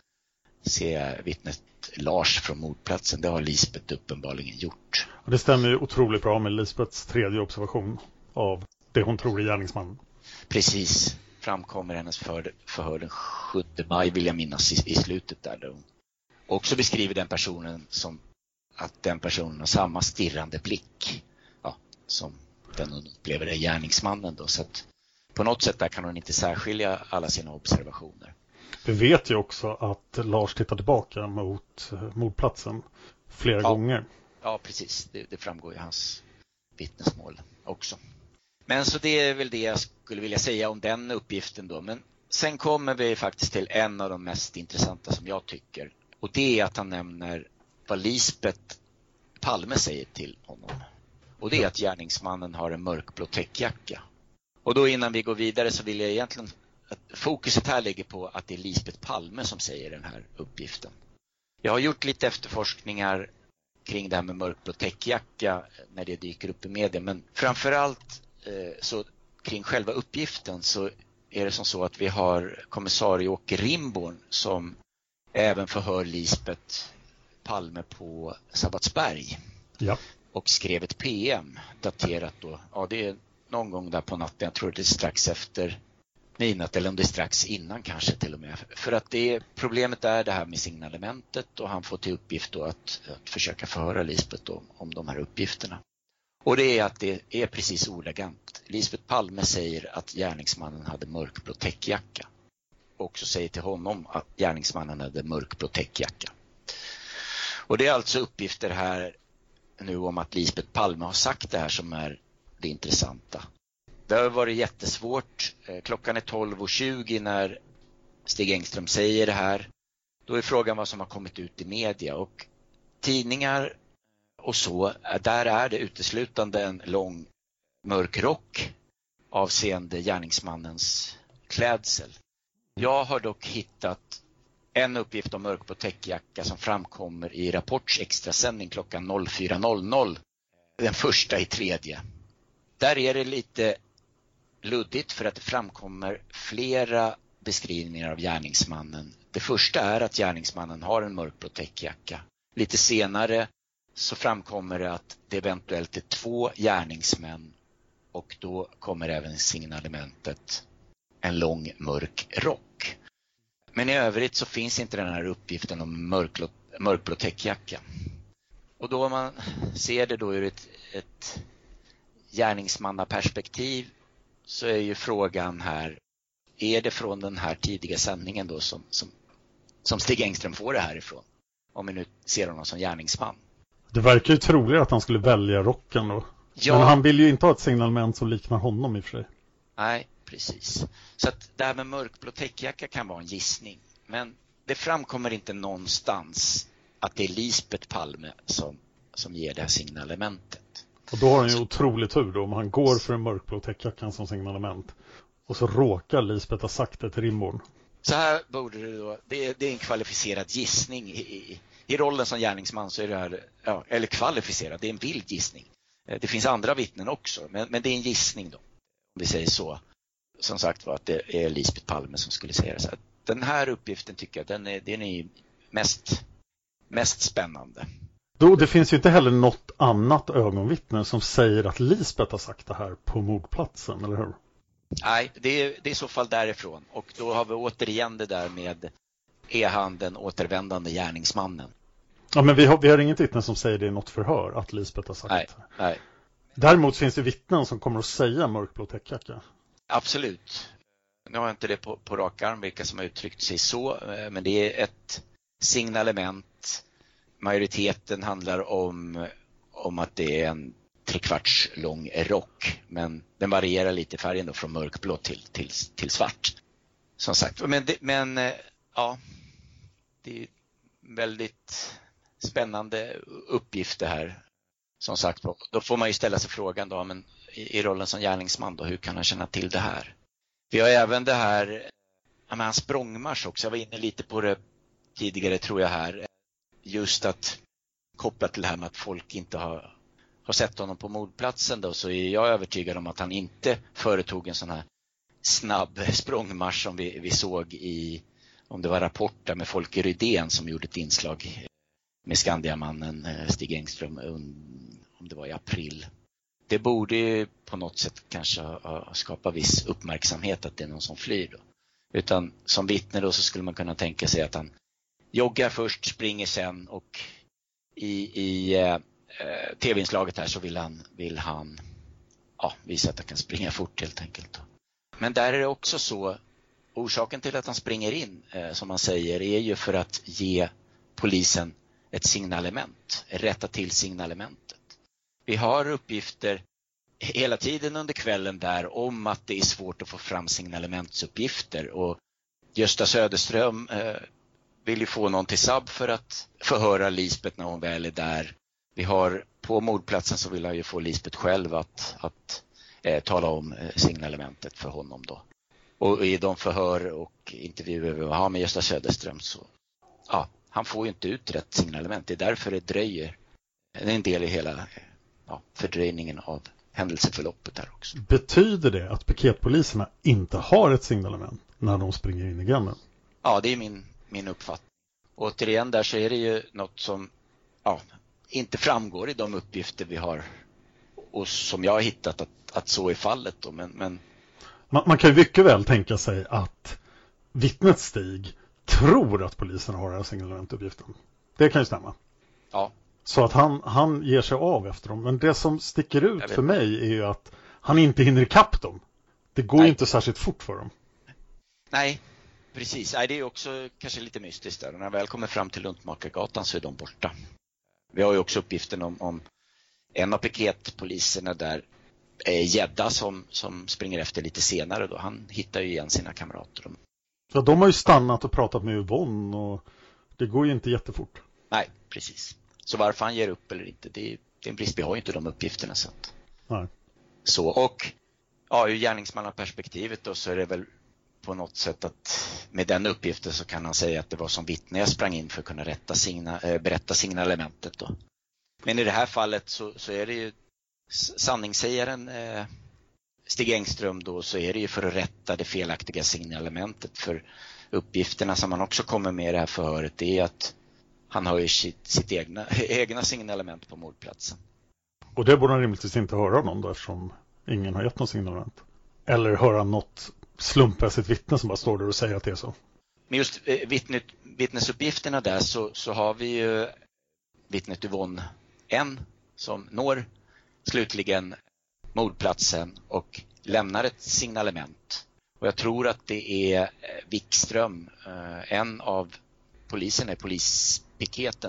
se vittnet Lars från mordplatsen. Det har Lisbeth uppenbarligen gjort. Och det stämmer ju otroligt bra med Lisbeths tredje observation av det hon tror är gärningsmannen. Precis, framkommer hennes förhör den 7 maj vill jag minnas i slutet där hon också beskriver den personen som att den personen har samma stirrande blick som den hon upplever är gärningsmannen då. Så att på något sätt där kan hon inte särskilja alla sina observationer. Vi vet ju också att Lars tittar tillbaka mot mordplatsen flera gånger. Ja, precis. Det framgår i hans vittnesmål också. Men så det är väl det jag skulle vilja säga om den uppgiften då. Men sen kommer vi faktiskt till en av de mest intressanta som jag tycker. Och det är att han nämner vad Lisbeth Palme säger till honom. Och det är att gärningsmannen har en mörkblå täckjacka. Och då innan vi går vidare så vill jag egentligen att fokuset här ligger på att det är Lisbeth Palme som säger den här uppgiften. Jag har gjort lite efterforskningar kring det här med mörkblå täckjacka när det dyker upp i media. Men framförallt så kring själva uppgiften så är det som så att vi har kommissarie Åke Rimborn som även förhör Lisbeth Palme på Sabbatsberg. Ja. Och skrev ett PM daterat då. Ja, det är någon gång där på natten. Jag tror det är strax efter midnatt eller om det är strax innan kanske till och med. För att problemet är det här med signalementet och han får till uppgift då att försöka förhöra Lisbeth då om de här uppgifterna. Och det är att det är precis ordagrant. Lisbeth Palme säger att gärningsmannen hade mörkblå täckjacka. Och så säger till honom att gärningsmannen hade mörkblå täckjacka. Och det är alltså uppgifter här nu om att Lisbeth Palme har sagt det här som är det intressanta. Det har varit jättesvårt. Klockan är 12:20 när Stig Engström säger det här. Då är frågan vad som har kommit ut i media. Och tidningar och så, där är det uteslutande en lång mörk rock avseende gärningsmannens klädsel. Jag har dock hittat en uppgift om mörkblå täckjacka som framkommer i Rapports extrasändning klockan 04.00 den 1/3. Där är det lite luddigt för att det framkommer flera beskrivningar av gärningsmannen. Det första är att gärningsmannen har en mörkblå täckjacka. Lite senare så framkommer det att det eventuellt är 2 gärningsmän, och då kommer även signalementet en lång mörk rock. Men i övrigt så finns inte den här uppgiften om mörkblå täckjacka. Och då man ser det då ur ett gärningsmannaperspektiv, så är ju frågan här, är det från den här tidiga sändningen då som Stig Engström får det här ifrån? Om vi nu ser honom som gärningsman. Det verkar ju troligt att han skulle välja rocken då. Ja. Men han vill ju inte ha ett signalement som liknar honom i och för sig. Nej, precis. Så att det här med mörkblå täckjacka kan vara en gissning. Men det framkommer inte någonstans att det är Lisbeth Palme som ger det här signalementet. Och då har han ju otroligt tur då om han går för en mörkblå täckjackan som signalement. Och så råkar Lisbeth ha sagt det till Rimborn. Så här borde det då, det är en kvalificerad gissning. I rollen som gärningsman så är det här, ja, eller kvalificerad, det är en vild gissning. Det finns andra vittnen också, men det är en gissning då. Om vi säger så. Som sagt var att det är Lisbeth Palme som skulle säga det så här. Den här uppgiften tycker jag, den är mest spännande. Då, det finns ju inte heller något annat ögonvittne som säger att Lisbeth har sagt det här på mordplatsen, eller hur? Nej, det är i så fall därifrån. Och då har vi återigen det där med är han den återvändande gärningsmannen. Ja, men vi har inget vittne som säger det i något förhör att Lisbeth har sagt det. Nej. Däremot finns det vittnen som kommer att säga mörkblå täckjacka. Absolut. Nu har jag inte det på rak arm vilka som har uttryckt sig så, men det är ett signalement. Majoriteten handlar om att det är en 3/4 lång rock, men den varierar lite i färgen då, från mörkblå till svart. Som sagt, men ja, det är väldigt spännande uppgift det här. Som sagt, då får man ju ställa sig frågan då, men i rollen som gärningsman då, hur kan han känna till det här? Vi har även det här, han språngmarsch också. Jag var inne lite på det tidigare tror jag här. Just att kopplat till det här med att folk inte har sett honom på mordplatsen då, så är jag övertygad om att han inte företog en sån här snabb språngmarsch som vi såg i, om det var Rapport med Folke Rydén som gjorde ett inslag med Skandiamannen Stig Engström, om det var i april. Det borde ju på något sätt kanske skapa viss uppmärksamhet att det är någon som flyr då. Utan som vittne då så skulle man kunna tänka sig att han joggar först, springer sen, och i tv-inslaget här så vill han visa att han kan springa fort helt enkelt då. Men där är det också så, orsaken till att han springer in som man säger är ju för att ge polisen ett signalement, rätta till signalementet. Vi har uppgifter hela tiden under kvällen där om att det är svårt att få fram signalementsuppgifter, och Gösta Söderström vill ju få någon till SAB för att förhöra Lisbeth när hon väl är där. Vi har på mordplatsen så vill han ju få Lisbeth själv att tala om signalementet för honom då. Och i de förhör och intervjuer vi har med Gösta Söderström så han får ju inte ut rätt signalement. Det är därför det dröjer. Det är en del i hela fördröjningen av händelseförloppet där också. Betyder det att piketpoliserna inte har ett signalement när de springer in i grannen? Ja, det är min uppfattning. Och återigen där så är det ju något som inte framgår i de uppgifter vi har och som jag har hittat att så är fallet då. Men... Man kan ju mycket väl tänka sig att vittnet Stig tror att polisen har den här signalementuppgiften. Det kan ju stämma. Ja. Så att han ger sig av efter dem. Men det som sticker ut för mig är ju att han inte hinner ikapp dem. Det går ju inte särskilt fort för dem. Nej, precis. Nej, det är också kanske lite mystiskt där. Och när jag väl kommer fram till Luntmakargatan så är de borta. Vi har ju också uppgiften om en av piketpoliserna där, Gedda som springer efter lite senare då. Han hittar ju igen sina kamrater. Ja, de har ju stannat och pratat med Yvonne och det går ju inte jättefort. Nej, precis. Så varför han ger upp eller inte, det är en brist. Vi har ju inte de uppgifterna. Nej. Så, och ur gärningsmannaperspektivet då så är det väl på något sätt att med den uppgiften så kan han säga att det var som vittne jag sprang in för att kunna berätta signalementet då. Men i det här fallet så är det ju sanningssägaren Stig Engström då, så är det ju för att rätta det felaktiga signalementet. För uppgifterna som han också kommer med i det här förhöret, det är att han har ju sitt egna signalement på mordplatsen. Och det borde han rimligtvis inte höra någon då, eftersom ingen har gett någon signalement. Eller höra något slumpmässigt vittne som bara står där och säger att det är så. Men just vittnesuppgifterna där så har vi ju vittnet Yvonne N som når slutligen mordplatsen och lämnar ett signalement. Och jag tror att det är Wikström, en av polisen i polispiketen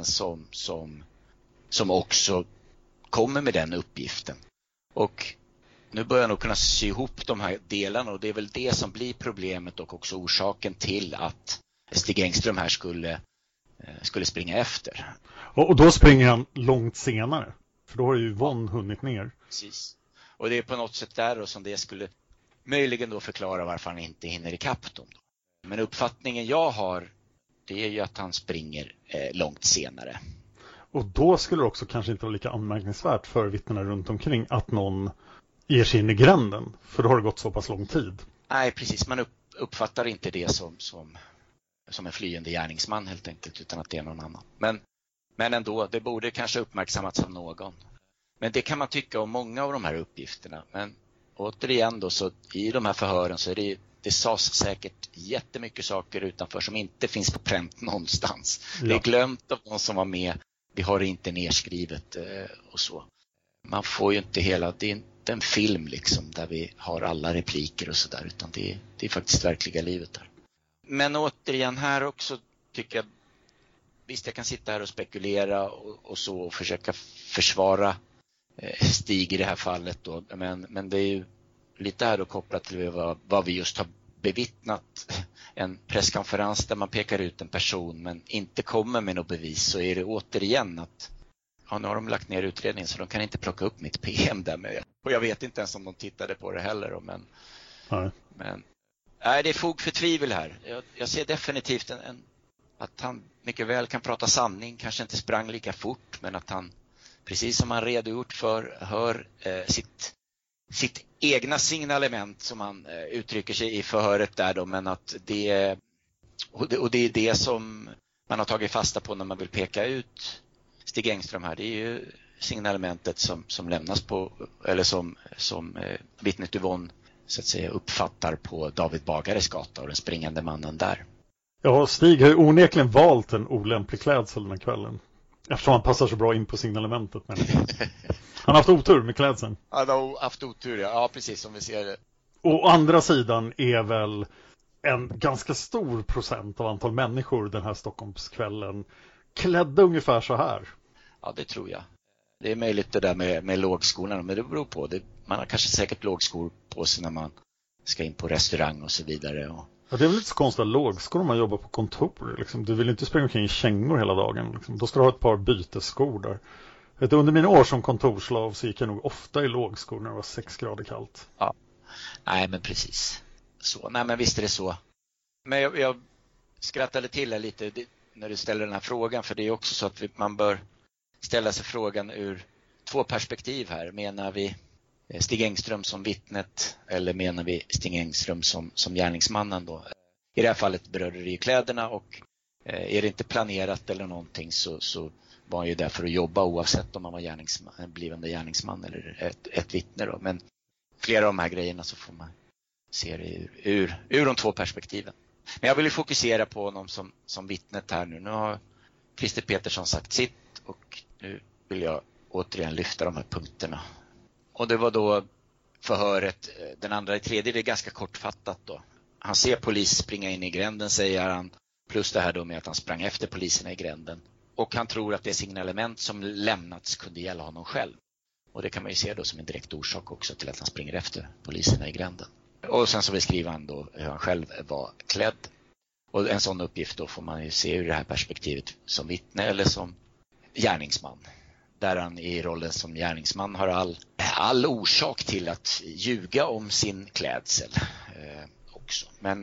som också kommer med den uppgiften. Och nu börjar jag nog kunna sy ihop de här delarna, och det är väl det som blir problemet och också orsaken till att Stig Engström här skulle springa efter. Och då springer han långt senare, för då har ju Yvonne hunnit ner. Precis. Och det är på något sätt där då som det skulle möjligen då förklara varför han inte hinner ikapp dem. Men uppfattningen jag har, det är ju att han springer långt senare. Och då skulle det också kanske inte vara lika anmärkningsvärt för vittnena runt omkring att någon ger sig in i gränden, för då har det gått så pass lång tid. Nej, precis. Man uppfattar inte det som en flyende gärningsman helt enkelt, utan att det är någon annan. Men ändå, det borde kanske uppmärksammats av någon. Men det kan man tycka om många av de här uppgifterna. Men återigen då, så i de här förhören så är det sades säkert jättemycket saker utanför som inte finns på pränt någonstans. Ja. Det är glömt av de som var med. Vi har det inte nedskrivet och så. Man får ju inte det är inte en film liksom där vi har alla repliker och sådär, utan det är faktiskt verkliga livet där. Men återigen här också tycker jag, visst jag kan sitta här och spekulera och så och försöka försvara Stig i det här fallet då, men det är ju lite här då kopplat till vad vi just har bevittnat, en presskonferens där man pekar ut en person men inte kommer med något bevis, så är det återigen att nu har de lagt ner utredningen så de kan inte plocka upp mitt PM där med. Och jag vet inte ens om de tittade på det heller då, men det är fog för tvivel här. Jag ser definitivt att han mycket väl kan prata sanning, kanske inte sprang lika fort, men att han, precis som han redogjort för, hör sitt egna signalement som han uttrycker sig i förhöret där då, men att det är det som man har tagit fasta på när man vill peka ut Stig Engström här. Det är ju signalementet som lämnas på, eller som vittnet Yvonne så att säga uppfattar på David Bagares gata och den springande mannen där. Ja, Stig har ju onekligen valt en olämplig klädsel den här kvällen. Eftersom han passar så bra in på signalementet. Men han har haft otur med klädseln. Han har haft otur, ja precis som vi ser det. Och å andra sidan är väl en ganska stor procent av antal människor den här Stockholmskvällen klädda ungefär så här. Ja, det tror jag. Det är möjligt det där med lågskolan, men det beror på. Man har kanske säkert lågskor på sig när man ska in på restaurang och så vidare. Ja, det är väl inte så konstigt att lågskor om man jobbar på kontor. Liksom. Du vill inte springa omkring i kängor hela dagen. Liksom. Då ska du ha ett par bytesskor där. Under mina år som kontorslav så gick jag nog ofta i lågskor när det var 6 grader kallt. Ja, nej men precis. Så, nej men visst är det så. Men jag skrattade till lite när du ställer den här frågan, för det är också så att man bör ställa sig frågan ur 2 perspektiv här. Menar vi Stig Engström som vittnet eller menar vi Stig Engström som gärningsmannen då? I det här fallet berörde det ju kläderna, och är det inte planerat eller någonting så var han ju där för att jobba oavsett om man var en blivande gärningsman eller ett vittne då. Men flera av de här grejerna så får man se det ur de 2 perspektiven. Men jag vill ju fokusera på honom som vittnet här nu. Nu har Christer Petersson sagt sitt och nu vill jag återigen lyfta de här punkterna. Och det var då förhöret, den andra i tredje, det är ganska kortfattat då. Han ser polis springa in i gränden, säger han, plus det här då med att han sprang efter poliserna i gränden. Och han tror att det signalement som lämnats kunde gälla honom själv. Och det kan man ju se då som en direkt orsak också till att han springer efter poliserna i gränden. Och sen så beskriver han då hur han själv var klädd. Och en sån uppgift då får man ju se ur det här perspektivet som vittne eller som gärningsman. Där han i rollen som gärningsman har all orsak till att ljuga om sin klädsel också. Men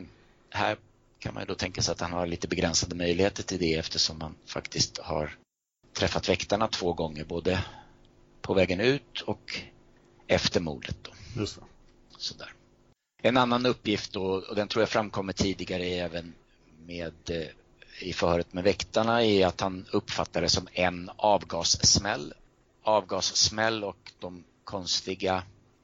här kan man ju då tänka sig att han har lite begränsade möjligheter till det eftersom han faktiskt har träffat väktarna 2 gånger, både på vägen ut och efter mordet då. Just det. Sådär. En annan uppgift då, och den tror jag framkommer tidigare även med i förhöret med väktarna, är att han uppfattar det som en avgassmäll. Avgassmäll och de konstiga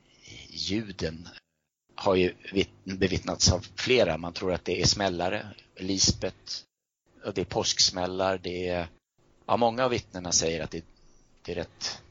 ljuden har ju bevittnats av flera. Man tror att det är smällare, Lisbeth, och det är påsksmällar. Det är, många av vittnena säger att det är rätt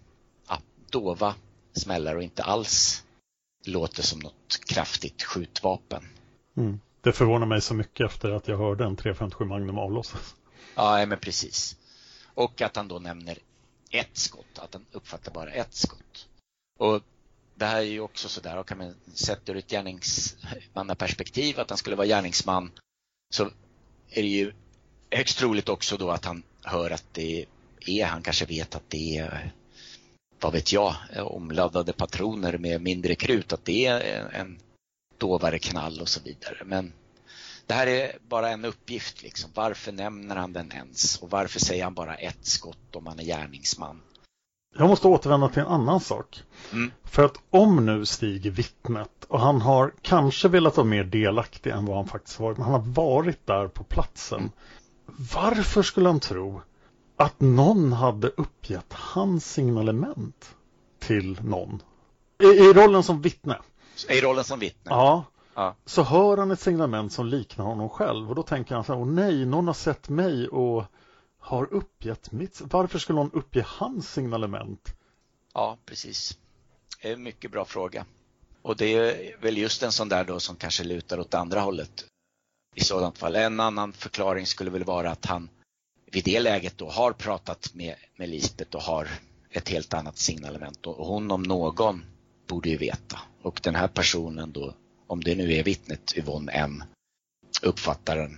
dova smällar och inte alls låter som något kraftigt skjutvapen. Mm. Det förvånar mig så mycket efter att jag hörde en 357 Magnum avlossas. Ja, men precis. Och att han då nämner ett skott, att han uppfattar bara ett skott. Och det här är ju också sådär, och kan man sätta ur ett gärningsmannaperspektiv att han skulle vara gärningsman, så är det ju högst troligt också då att han hör att det är, han kanske vet att det är, vad vet jag, omladdade patroner med mindre krut, att det är en dovare knall och så vidare. Men det här är bara en uppgift liksom. Varför nämner han den ens? Och varför säger han bara ett skott om han är gärningsman? Jag måste återvända till en annan sak. För att om nu Stig är vittnet och han har kanske velat vara mer delaktig än vad han faktiskt varit, men han har varit där på platsen. Varför skulle han tro att någon hade uppgett hans signalement till någon? I rollen som vittne. I rollen som vittne? Ja. Så hör han ett signalement som liknar honom själv. Och då tänker han så här, nej, någon har sett mig och har uppgett mitt. Varför skulle någon uppge hans signalement? Ja, precis. Det är en mycket bra fråga. Och det är väl just en sån där då som kanske lutar åt andra hållet. I sådant fall. En annan förklaring skulle väl vara att han vid det läget då har pratat med Lisbeth och har ett helt annat signalement. Och hon om någon borde ju veta. Och den här personen då, om det nu är vittnet Yvonne M, uppfattar den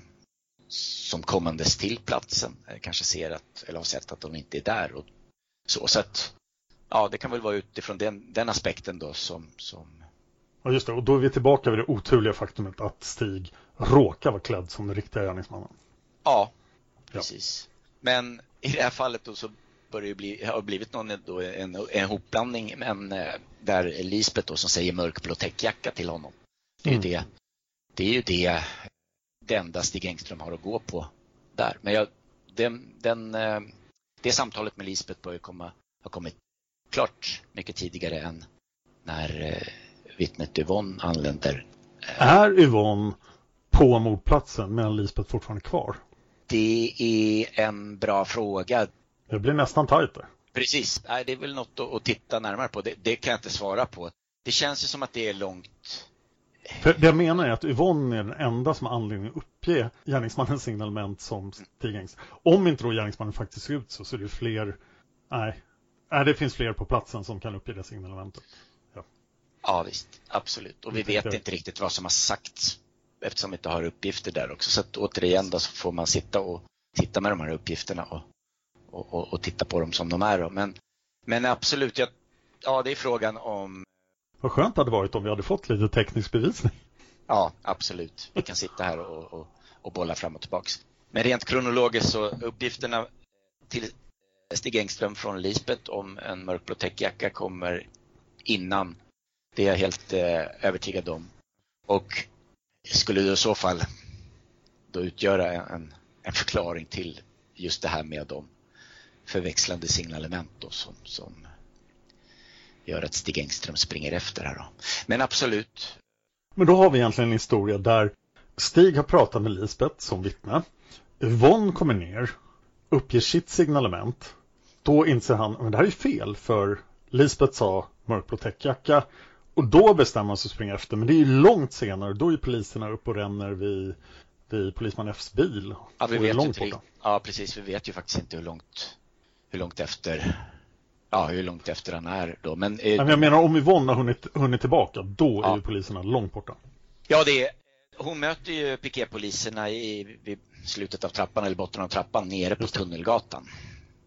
som kommandes till platsen. Kanske ser att, eller har sett att hon inte är där. Och så att, ja, det kan väl vara utifrån den aspekten då som... Ja, just det. Och då är vi tillbaka vid det oturliga faktumet att Stig råkar vara klädd som den riktiga gärningsmannen. Ja, precis. Ja. Men i det här fallet då så börjar det har blivit en hopblandning, men där Lisbeth då som säger mörkblå täckjacka till honom. Det är ju det enda Stig Engström har att gå på där. Men det samtalet med Lisbeth bör ju ha kommit klart mycket tidigare än när vittnet Yvonne anländer. Är Yvonne på mordplatsen medan Lisbeth fortfarande är kvar? Det är en bra fråga. Det blir nästan tajt där. Precis. Nej, det är väl något att titta närmare på. Det kan jag inte svara på. Det känns ju som att det är långt. För det jag menar är att Yvonne är den enda som har anledning att uppge gärningsmannens signalement som Stig Engström. Om inte då gärningsmannen faktiskt ser ut så är det fler. Nej, det finns fler på platsen som kan uppge det signalementet. Ja, visst. Absolut. Och vi vet inte riktigt vad som har sagts eftersom vi inte har uppgifter där också. Så att återigen då så får man titta med de här uppgifterna och titta på dem som de är. Men absolut, det är frågan om... Vad skönt det hade varit om vi hade fått lite teknisk bevisning. Ja, absolut. Vi kan sitta här och bolla fram och tillbaks. Men rent kronologiskt så uppgifterna till Stig Engström från Lisbeth om en mörkblå täckjacka kommer innan. Det är jag helt övertygad om. Och skulle det i så fall då utgöra en förklaring till just det här med de förväxlande signalement då, som gör att Stig Engström springer efter här då. Men absolut. Men då har vi egentligen en historia där Stig har pratat med Lisbeth som vittne. Yvonne kommer ner, uppger sitt signalement. Då inser han att det här är fel, för Lisbeth sa mörkblå täckjacka. Och då bestämmer han sig att springa efter. Men det är ju långt senare. Då är poliserna upp och ränner vid polisman Fs bil. Ja, vi vet långt inte. Ja, precis. Vi vet ju faktiskt inte hur långt efter han är då. Men jag menar, om Yvonne har hunnit tillbaka, då är ju poliserna långt borta. Ja, hon möter ju piketpoliserna vid slutet av trappan eller botten av trappan nere på Tunnelgatan.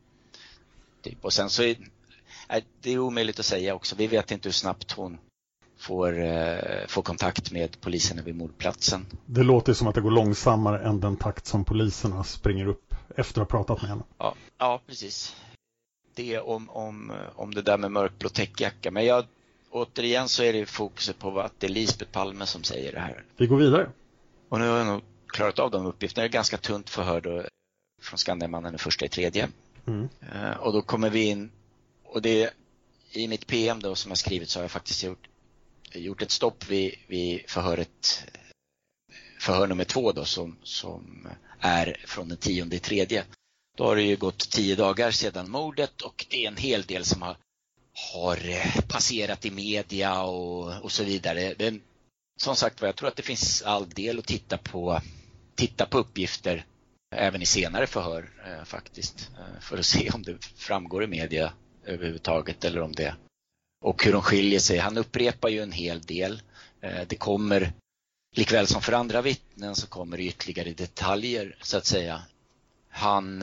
Typ. Och sen så är det omöjligt att säga också. Vi vet inte hur snabbt hon får kontakt med poliserna vid mordplatsen. Det låter som att det går långsammare än den takt som poliserna springer upp efter att ha pratat med henne. Ja, precis. Det om det där med mörkblå täckjacka. Men återigen så är det fokuset på att det är Lisbeth Palme som säger det här. Vi går vidare. Och nu har jag nog klarat av de uppgifterna. Det är ganska tunt förhör då, från Skandiamannen den 1/3. Och då kommer vi in, och det i mitt PM då som jag skrivit, så har jag faktiskt gjort ett stopp vid förhör nummer 2 då, som är från den 10/3. Då har det ju gått 10 dagar sedan mordet, och det är en hel del som har passerat i media och så vidare. Som sagt, jag tror att det finns all del att titta på uppgifter även i senare förhör faktiskt, för att se om det framgår i media överhuvudtaget, eller om det, och hur de skiljer sig. Han upprepar ju en hel del. Det kommer, likväl som för andra vittnen, så kommer det ytterligare detaljer så att säga. Han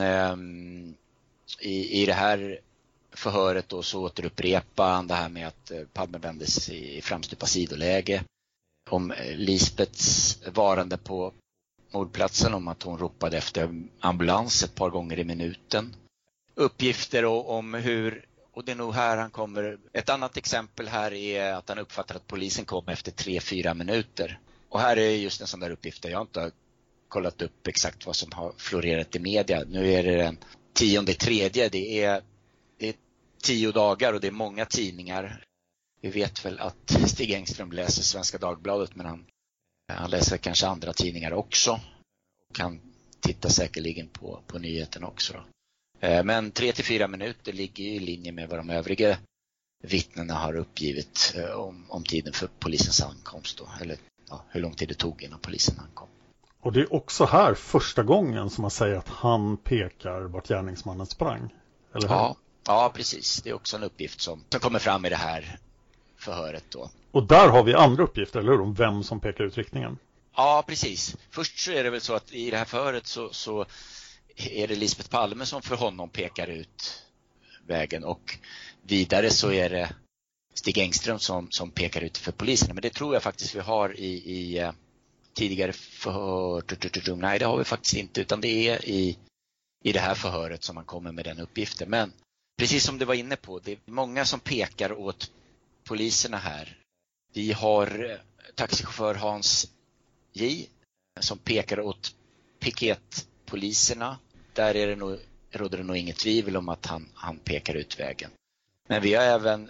i det här förhöret då, så återupprepar han det här med att Palme vändes i framstupa sidoläge, om Lisbeths varande på mordplatsen, om att hon ropade efter ambulans ett par gånger i minuten. Uppgifter om hur, och det är nog här han kommer, ett annat exempel här är att han uppfattar att polisen kom efter 3-4 minuter. Och här är just en sån där uppgift där jag inte har kollat upp exakt vad som har florerat i media. Nu är det den 10/3, det är 10 dagar och det är många tidningar. Vi vet väl att Stig Engström läser Svenska Dagbladet, men han läser kanske andra tidningar också och kan titta säkerligen på nyheten också då. Men 3-4 minuter ligger i linje med vad de övriga vittnena har uppgivit om tiden för polisens ankomst då, eller hur lång tid det tog innan polisen ankom. Och det är också här första gången som man säger att han pekar vart gärningsmannen sprang, eller hur? Ja, precis. Det är också en uppgift som kommer fram i det här förhöret då. Och där har vi andra uppgifter, eller hur? Om vem som pekar ut riktningen. Ja, precis. Först så är det väl så att i det här förhöret så är det Lisbeth Palme som för honom pekar ut vägen, och vidare så är det Stig Engström som pekar ut för polisen. Men det tror jag faktiskt vi har i tidigare förhör. Nej, det har vi faktiskt inte, utan det är i det här förhöret som man kommer med den uppgiften. Men precis som du var inne på, det är många som pekar åt poliserna här. Vi har taxichaufför Hans J som pekar åt piketpoliserna. Där råder det nog inget tvivel om att han pekar ut vägen. Men vi har även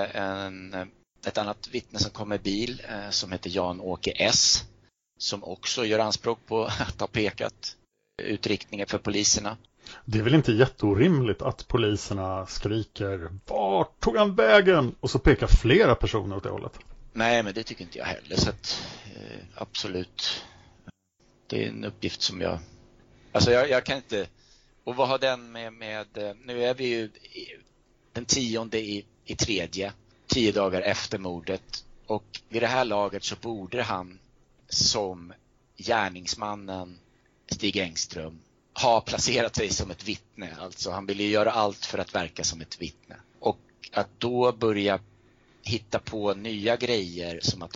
ett annat vittne som kom med bil som heter Jan-Åke S, som också gör anspråk på att ha pekat ut riktningen för poliserna. Det är väl inte jätteorimligt att poliserna skriker "Vart tog han vägen?" och så pekar flera personer åt det hållet? Nej, men det tycker inte jag heller, så att absolut. Det är en uppgift som jag kan inte. Och vad har den med nu är vi ju den 10/3, 10 dagar efter mordet, och vid det här laget så borde han som gärningsmannen Stig Engström ha placerat sig som ett vittne. Alltså han ville göra allt för att verka som ett vittne. Och att då börja hitta på nya grejer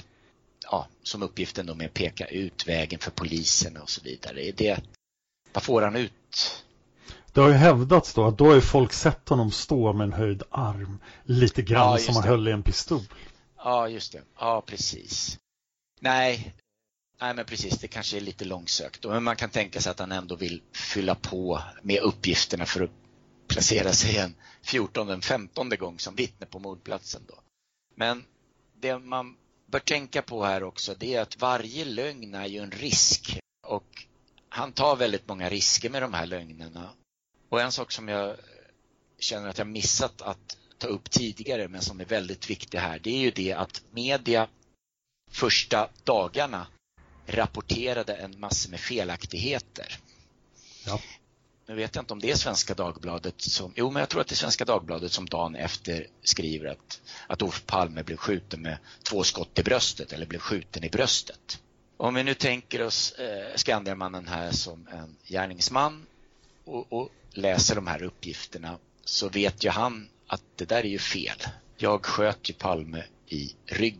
som uppgiften då med att peka ut vägen för polisen och så vidare. Vad får han ut? Det har ju hävdats då att då har folk sett honom stå med en höjd arm lite grann som han höll i en pistol. Ja, just det. Ja, precis. Nej, men precis, det kanske är lite långsökt. Men man kan tänka sig att han ändå vill fylla på med uppgifterna för att placera sig en 14-15 gång som vittne på mordplatsen då. Men det man bör tänka på här också, det är att varje lögn är ju en risk. Och han tar väldigt många risker med de här lögnerna. Och en sak som jag känner att jag missat att ta upp tidigare, men som är väldigt viktig här, det är ju det att media första dagarna rapporterade en massa med felaktigheter. Ja. Nu vet jag inte om det är Svenska Dagbladet men jag tror att det är Svenska Dagbladet som dagen efter skriver att Olof Palme blev skjuten med 2 skott i bröstet, eller blev skjuten i bröstet. Om vi nu tänker oss Skandiamannen här som en gärningsman och läser de här uppgifterna, så vet ju han att det där är ju fel. Jag sköt ju Palme i ryggen.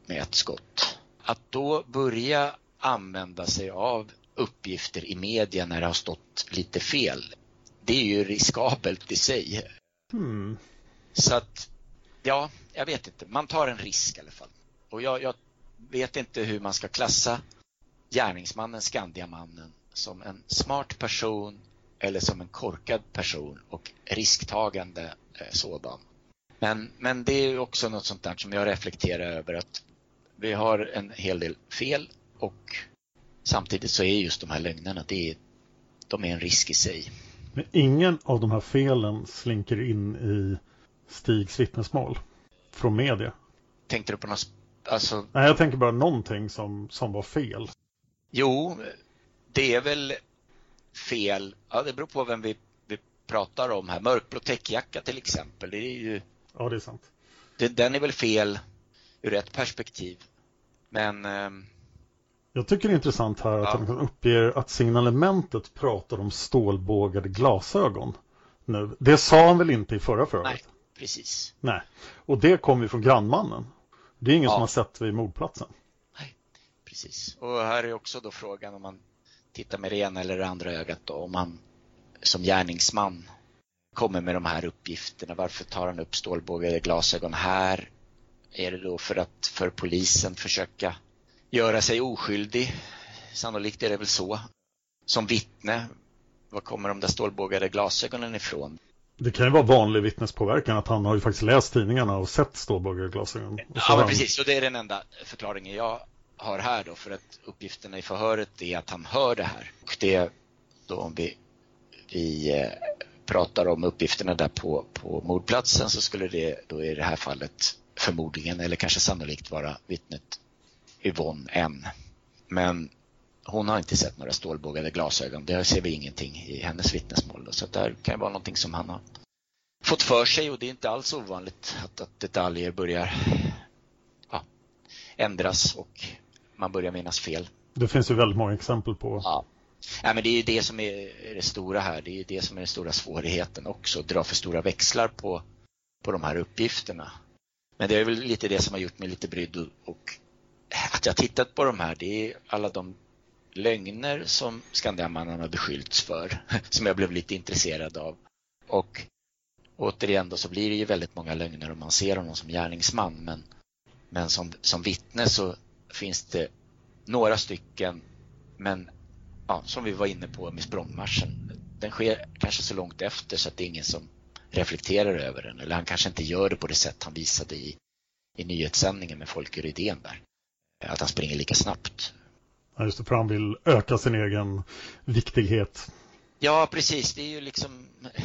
med ett skott. Att då börja använda sig av uppgifter i media när det har stått lite fel, det är ju riskabelt i sig. Så att, ja, jag vet inte. Man tar en risk i alla fall. Och jag vet inte hur man ska klassa gärningsmannen, Skandiamannen, som en smart person eller som en korkad person och risktagande sådan. Men det är också något sånt där som jag reflekterar över, att vi har en hel del fel och samtidigt så är just de här lögnerna, de är en risk i sig. Men ingen av de här felen slinker in i Stigs vittnesmål från media. Tänkte du på något? Alltså... Nej, jag tänker bara någonting som var fel. Jo, det är väl fel. Ja, det beror på vem vi pratar om här. Mörkblå täckjacka till exempel. Det är ju... Ja, det är sant. Den är väl fel ur ett perspektiv. Men... Jag tycker det är intressant här att han uppger att signalementet pratar om stålbågade glasögon nu. Det sa han väl inte i förra förhöret? Nej, precis. Nej, och det kommer ju från grannmannen. Det är ingen som har sett vid mordplatsen. Nej, precis. Och här är också då frågan, om man tittar med det ena eller det andra ögat då, om man som gärningsman kommer med de här uppgifterna. Varför tar han upp stålbågade glasögon här? Är det då för polisen försöka göra sig oskyldig? Sannolikt är det väl så. Som vittne, var kommer de där stålbågade glasögonen ifrån? Det kan ju vara vanlig vittnespåverkan, att han har ju faktiskt läst tidningarna och sett stålbågade glasögon. Ja, men precis. Och det är den enda förklaringen jag har här då, för att uppgifterna i förhöret är att han hör det här. Och det då, om vi pratar om uppgifterna där på mordplatsen, så skulle det då i det här fallet förmodligen eller kanske sannolikt vara vittnet Yvonne N. Men hon har inte sett några stålbågade glasögon. Det ser vi ingenting i hennes vittnesmål. Så det kan vara någonting som han har fått för sig, och det är inte alls ovanligt att detaljer börjar ändras och man börjar minnas fel. Det finns ju väldigt många exempel på. Ja, men det är ju det som är det stora här. Det är ju det som är den stora svårigheten också. Dra för stora växlar på de här uppgifterna. Men det är väl lite det som har gjort mig lite brydd, och att jag tittat på de här, det är alla de lögner som Skandiamannen har beskyllts för, som jag blev lite intresserad av. Och återigen då, så blir det ju väldigt många lögner om man ser honom som gärningsman, men som vittne så finns det några stycken, men som vi var inne på med språngmarschen, den sker kanske så långt efter så att det är ingen som reflekterar över den, eller han kanske inte gör det på det sätt han visade i nyhetssändningen med Folke Rydén där, att han springer lika snabbt. Ja, just det, för han vill öka sin egen viktighet. Ja, precis. Det är ju liksom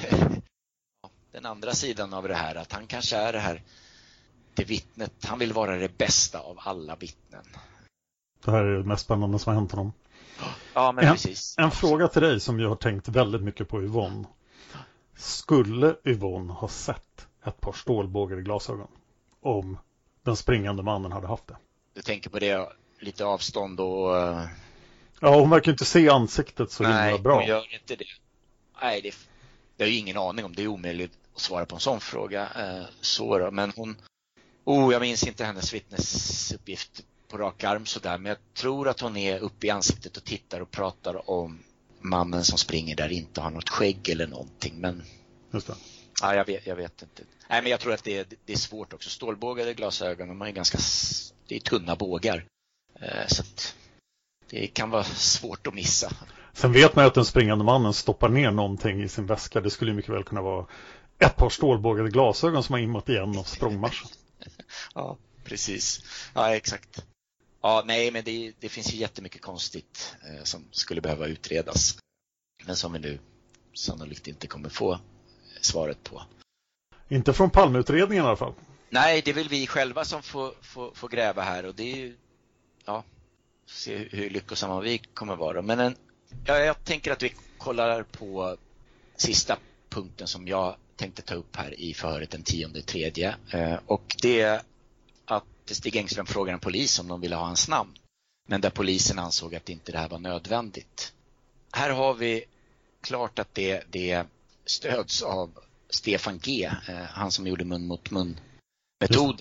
den andra sidan av det här, att han kanske är det vittnet. Han vill vara det bästa av alla vittnen. Det här är det mest spännande som har hänt honom. Ja, men precis. En fråga till dig som jag har tänkt väldigt mycket på Yvonne. Skulle Yvonne ha sett ett par stålbågade glasögon om den springande mannen hade haft det? Du tänker på det, lite avstånd och... Ja, hon verkar inte se ansiktet så himla bra. Nej, hon gör inte det. Nej, det är ju ingen aning om. Det är omöjligt att svara på en sån fråga. Men hon... jag minns inte hennes vittnesuppgift på rak arm sådär. Men jag tror att hon är uppe i ansiktet och tittar och pratar om mannen som springer där inte har något skägg eller någonting. Men... Just det. Ja, jag vet inte. Nej, men jag tror att det är svårt också. Stålbågade glasögon, de är ganska... Det är tunna bågar. Så att det kan vara svårt att missa. Sen vet man att den springande mannen stoppar ner någonting i sin väska. Det skulle mycket väl kunna vara ett par stålbågade glasögon som har immat igen av språngmarschen. Ja, precis. Ja, exakt. Ja, nej, men det finns ju jättemycket konstigt som skulle behöva utredas. Men som vi nu sannolikt inte kommer få svaret på. Inte från Palmeutredningen i alla fall. Nej, det är väl vi själva som får gräva här, och det är ju se hur lyckosamma vi kommer vara. Men jag tänker att vi kollar på sista punkten som jag tänkte ta upp här i förhöret den 10/3. Och det är att Stig Engström frågar en polis om de ville ha hans namn. Men där polisen ansåg att inte det här var nödvändigt. Här har vi klart att det stöds av Stefan G. Han som gjorde mun mot mun metoden.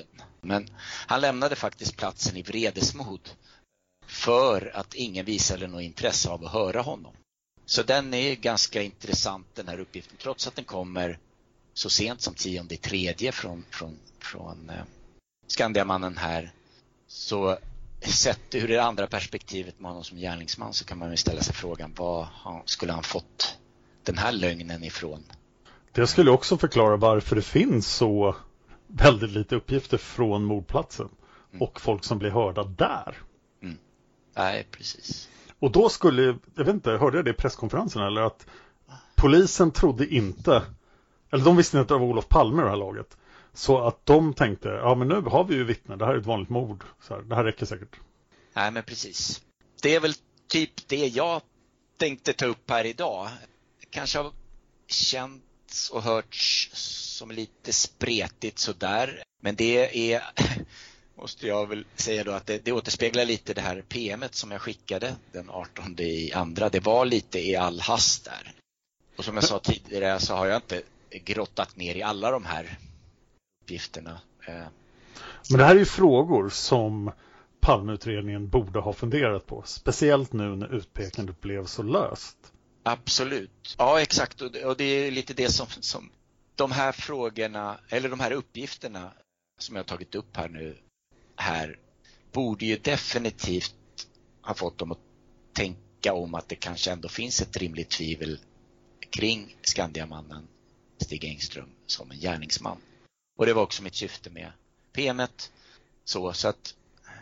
Men han lämnade faktiskt platsen i vredesmod för att ingen visade något intresse av att höra honom. Så den är ganska intressant, den här uppgiften, trots att den kommer så sent som 10/3 från Skandiamannen här. Så sett ur det andra perspektivet med honom som gärningsman, så kan man ju ställa sig frågan, vad skulle han fått den här lögnen ifrån? Det skulle också förklara varför det finns så väldigt lite uppgifter från mordplatsen och folk som blir hörda där. Nej, precis. Och då skulle, jag vet inte, hörde jag det i presskonferensen eller att polisen trodde inte, eller de visste inte att det var Olof Palme i det här laget. Så att de tänkte, ja men nu har vi ju vittnen, det här är ett vanligt mord. Så här, det här räcker säkert. Nej, men precis. Det är väl typ det jag tänkte ta upp här idag. Kanske har känts och hörts som lite spretigt sådär. Men det är, måste jag väl säga då, att det återspeglar lite det här PM:et som jag skickade den 18/2. Det var lite i all hast där. Och som jag sa tidigare så har jag inte grottat ner i alla de här uppgifterna. Men det här är ju frågor som Palmeutredningen borde ha funderat på. Speciellt nu när utpekandet blev så löst. Absolut. Ja, exakt. Och det är lite det som de här frågorna, eller de här uppgifterna som jag har tagit upp här nu, här borde ju definitivt ha fått dem att tänka om att det kanske ändå finns ett rimligt tvivel kring Skandiamannen Stig Engström som en gärningsman. Och det var också mitt syfte med PM:et. Så att,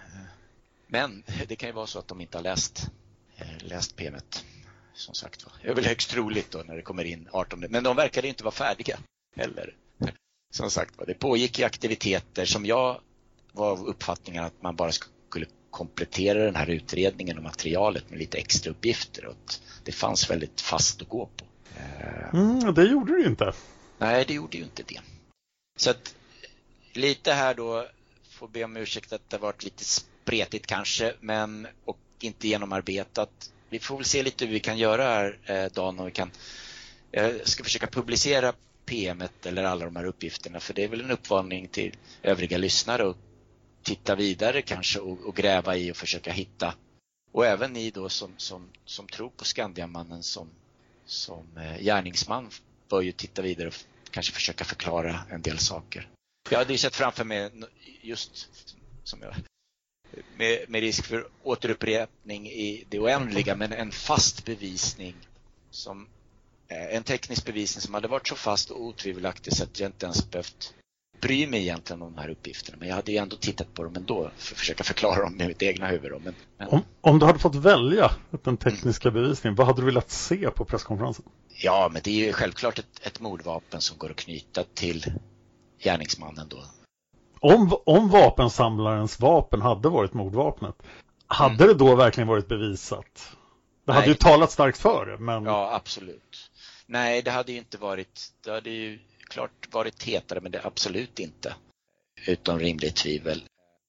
men det kan ju vara så att de inte har läst PM:et. Som sagt, det är väl högst troligt då när det kommer in 18. Men de verkade inte vara färdiga heller. Som sagt, det pågick i aktiviteter som jag var av uppfattningen att man bara skulle komplettera den här utredningen och materialet med lite extra uppgifter. Och det fanns väldigt fast att gå på. Det gjorde det ju inte. Nej, det gjorde ju inte det. Så att lite här då får be om ursäkt att det har varit lite spretigt kanske, men och inte genomarbetat. Vi får väl se lite hur vi kan göra här, Dan, och jag ska försöka publicera PM:et eller alla de här uppgifterna, för det är väl en uppvarning till övriga lyssnare att titta vidare kanske och gräva i och försöka hitta. Och även ni då som tror på Skandiamannen som gärningsman bör ju titta vidare och kanske försöka förklara en del saker. Jag hade ju sett framför mig just som jag med risk för återupprepning i det oändliga, men en fast bevisning som en teknisk bevisning som hade varit så fast och otvivelaktig så att jag inte ens behövt bry mig egentligen om de här uppgifterna. Men jag hade ju ändå tittat på dem ändå för att försöka förklara dem med mitt egna huvud. Men... Om du hade fått välja den tekniska bevisningen, vad hade du velat se på presskonferensen? Ja, men det är ju självklart ett mordvapen som går att knyta till gärningsmannen då. Om vapensamlarens vapen hade varit mordvapnet, hade det då verkligen varit bevisat? Det hade ju talat starkt för det, men... Ja, absolut. Nej, det hade ju inte varit... Det hade ju klart varit hetare, men det absolut inte. Utan rimligt tvivel.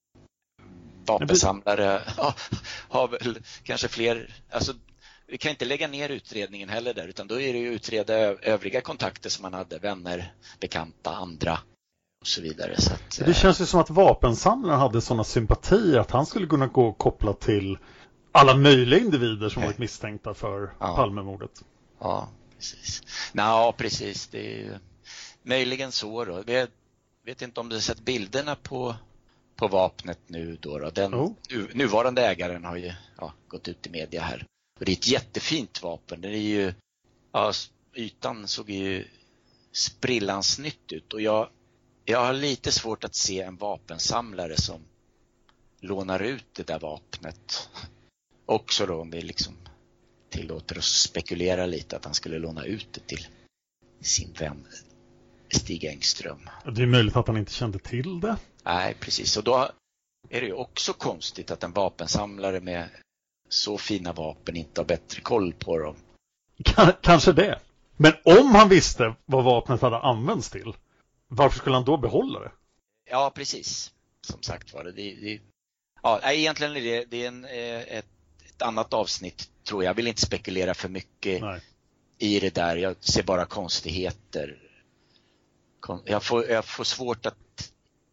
Vapensamlare har väl kanske fler... Alltså, vi kan inte lägga ner utredningen heller där, utan då är det ju utreda övriga kontakter som man hade. Vänner, bekanta, andra och så vidare. Så att, det känns ju som att vapensamlaren hade sådana sympatier att han skulle kunna gå och koppla till alla möjliga individer som varit misstänkta för Palmemordet. Ja, precis. Ja, precis. Det är ju möjligen så då. Jag vet inte om du har sett bilderna på vapnet nu då. Den nuvarande ägaren har ju gått ut i media här. Och det är ett jättefint vapen. Det är ju, ytan såg ju sprillans nytt ut. Och jag har lite svårt att se en vapensamlare som lånar ut det där vapnet. Också då om vi liksom tillåter oss spekulera lite att han skulle låna ut det till sin vän Stig Engström. Det är möjligt att han inte kände till det. Nej, precis. Och då är det ju också konstigt att en vapensamlare med så fina vapen inte har bättre koll på dem. Kanske det. Men om han visste vad vapnet hade använts till, varför skulle han då behålla det? Ja, precis. Som sagt var det. Egentligen är det ett annat avsnitt, tror jag. Jag vill inte spekulera för mycket i det där. Jag ser bara konstigheter. Jag får svårt att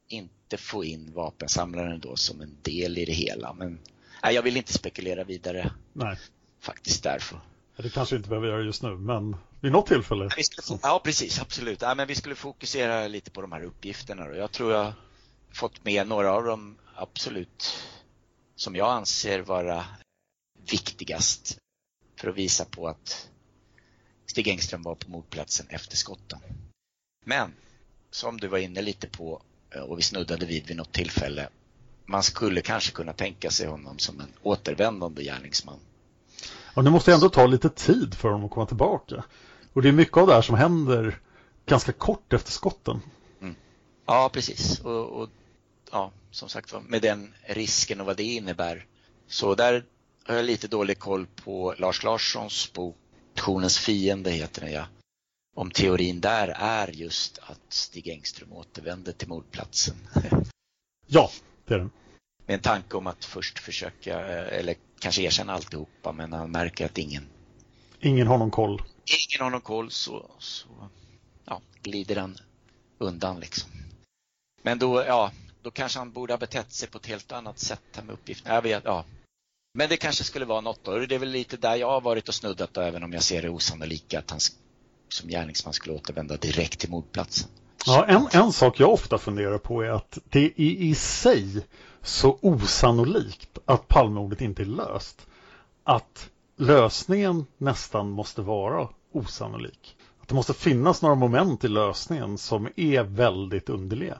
inte få in vapensamlaren då som en del i det hela. Men nej, jag vill inte spekulera vidare. Nej. Faktiskt därför. Det kanske inte behöver göra just nu, men vid något tillfälle. Ja, precis, absolut. Ja, men vi skulle fokusera lite på de här uppgifterna. Och jag tror jag har fått med några av dem absolut som jag anser vara viktigast för att visa på att Stig Engström var på mordplatsen efter skotten. Men som du var inne lite på och vi snuddade vid något tillfälle, man skulle kanske kunna tänka sig honom som en återvändande gärningsman. Ja, det måste ändå ta lite tid för honom att komma tillbaka. Och det är mycket av det här som händer ganska kort efter skotten. Mm. Ja, precis. Och ja, som sagt, med den risken och vad det innebär. Så där har jag lite dålig koll på Lars Larssons bok Nationens fiende heter den, ja. Om teorin där är just att Stig Engström återvände till mordplatsen. Ja, det är den. Med en tanke om att först försöka, eller kanske erkänna alltihopa, men han märker att ingen har någon koll. Ingen har någon koll, så ja, glider han undan liksom. Men då kanske han borde ha betett sig på ett helt annat sätt här med uppgiften. Jag vet, ja. Men det kanske skulle vara något då. Det är väl lite där jag har varit och snuddat då, även om jag ser det osannolika att han som gärningsman skulle återvända direkt till mordplatsen. Ja, en sak jag ofta funderar på är att det är i sig så osannolikt att Palmemordet inte är löst. Att lösningen nästan måste vara osannolik. Att det måste finnas några moment i lösningen som är väldigt underliga.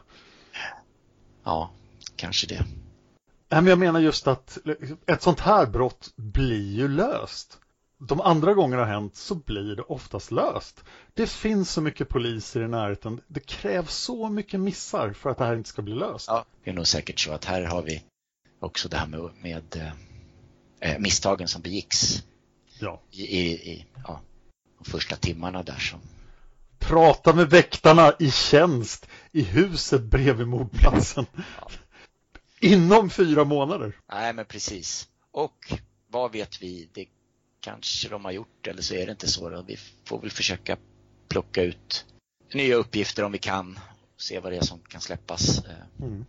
Ja, kanske det. Men jag menar just att ett sånt här brott blir ju löst. De andra gånger det har hänt så blir det oftast löst. Det finns så mycket poliser i närheten. Det krävs så mycket missar för att det här inte ska bli löst. Ja, det är nog säkert så att här har vi också det här med misstagen som begicks. Ja. I de första timmarna där som... Prata med väktarna i tjänst i huset bredvid mordplatsen. Ja. Inom 4 månader. Nej, men precis. Och vad vet vi? Det kanske de har gjort, eller så är det inte så. Då. Vi får väl försöka plocka ut nya uppgifter om vi kan. Se vad det är som kan släppas. Mm.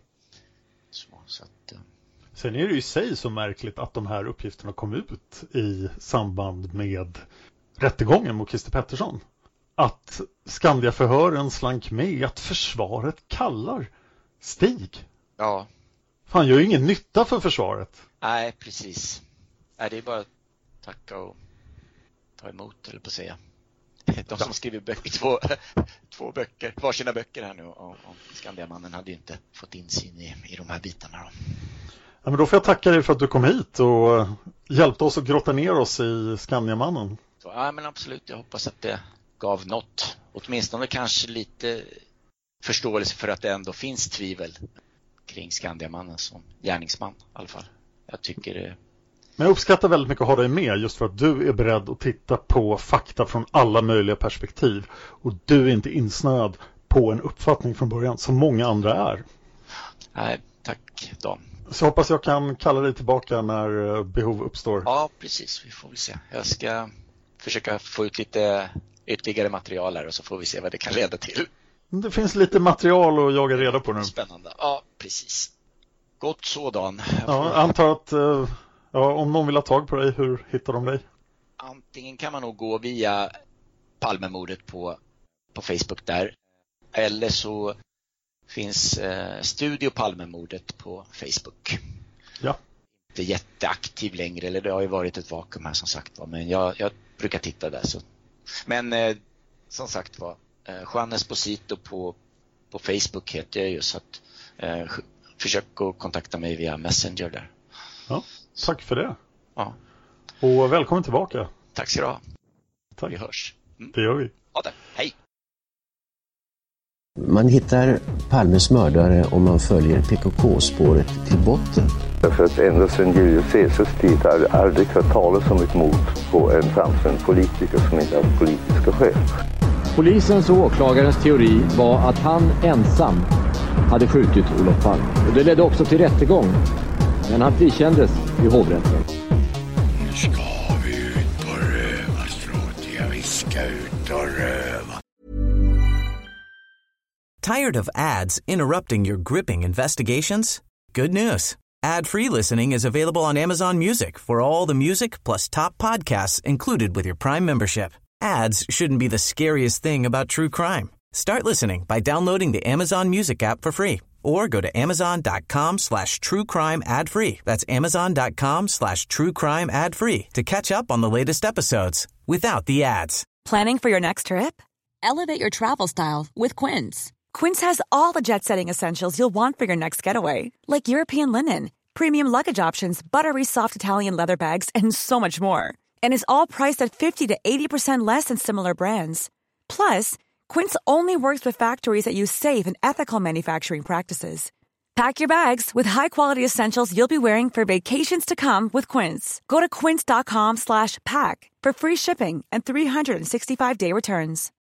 Så att, Sen är det ju i sig så märkligt att de här uppgifterna kom ut i samband med rättegången mot Christer Pettersson. Att Skandiaförhören slank med, att försvaret kallar Stig. Ja. Han gör ju ingen nytta för försvaret. Nej, precis. Nej, det är bara att tacka och ta emot, eller på att säga. De som skriver böcker, två böcker, varsina böcker här nu om Skandiamannen hade ju inte fått insyn i de här bitarna då. Ja, men då får jag tacka dig för att du kom hit och hjälpte oss att grotta ner oss i Skandiamannen. Ja, men absolut. Jag hoppas att det gav något. Åtminstone kanske lite förståelse för att det ändå finns tvivel kring Skandiamannen som gärningsman i alla fall. Jag tycker det... Men jag uppskattar väldigt mycket att ha dig med just för att du är beredd att titta på fakta från alla möjliga perspektiv. Och du är inte insnöad på en uppfattning från början som många andra är. Nej, tack Dan. Så hoppas jag kan kalla dig tillbaka när behov uppstår. Ja, precis. Vi får väl se. Jag ska försöka få ut lite ytterligare material här och så får vi se vad det kan leda till. Det finns lite material att jaga reda på nu. Spännande. Ja, precis. Gott sådan. Ja, jag antar att om någon vill ha tag på dig, hur hittar de dig? Antingen kan man nog gå via Palmemordet på Facebook där. Eller så finns Studio Palmemordet på Facebook. Ja. Inte jätteaktiv längre, eller det har ju varit ett vakuum här som sagt var. Men jag brukar titta där. Så. Men som sagt var, Juan Esposito på Facebook heter jag ju, så att försök att kontakta mig via Messenger där. Ja, tack för det. Ja. Och välkommen tillbaka. Tack ska du ha. Tack. Vi hörs. Det gör vi. Ja, det. Hej. Man hittar Palmes mördare om man följer PKK-spåret till botten. Därför att ända sedan Julius Caesars tid har det aldrig hört talas om ett mord på en framstående politiker som inte har politiska skäl. Polisens och åklagarens teori var att han ensam hade skjutit Olof Palme. Och det ledde också till rättegång. Men han frikändes i hovrätten. Nu ska vi ut och röva, Stråtiga. Vi ska ut och röva. Tired of ads interrupting your gripping investigations? Good news. Ad-free listening is available on Amazon Music for all the music plus top podcasts included with your Prime membership. Ads shouldn't be the scariest thing about true crime. Start listening by downloading the Amazon Music app for free or go to amazon.com/truecrime ad-free. That's amazon.com/truecrime ad-free to catch up on the latest episodes without the ads. Planning for your next trip? Elevate your travel style with Quince. Quince has all the jet-setting essentials you'll want for your next getaway, like European linen, premium luggage options, buttery soft Italian leather bags, and so much more. And is all priced at 50 to 80% less than similar brands. Plus, Quince only works with factories that use safe and ethical manufacturing practices. Pack your bags with high-quality essentials you'll be wearing for vacations to come with Quince. Go to quince.com/pack for free shipping and 365-day returns.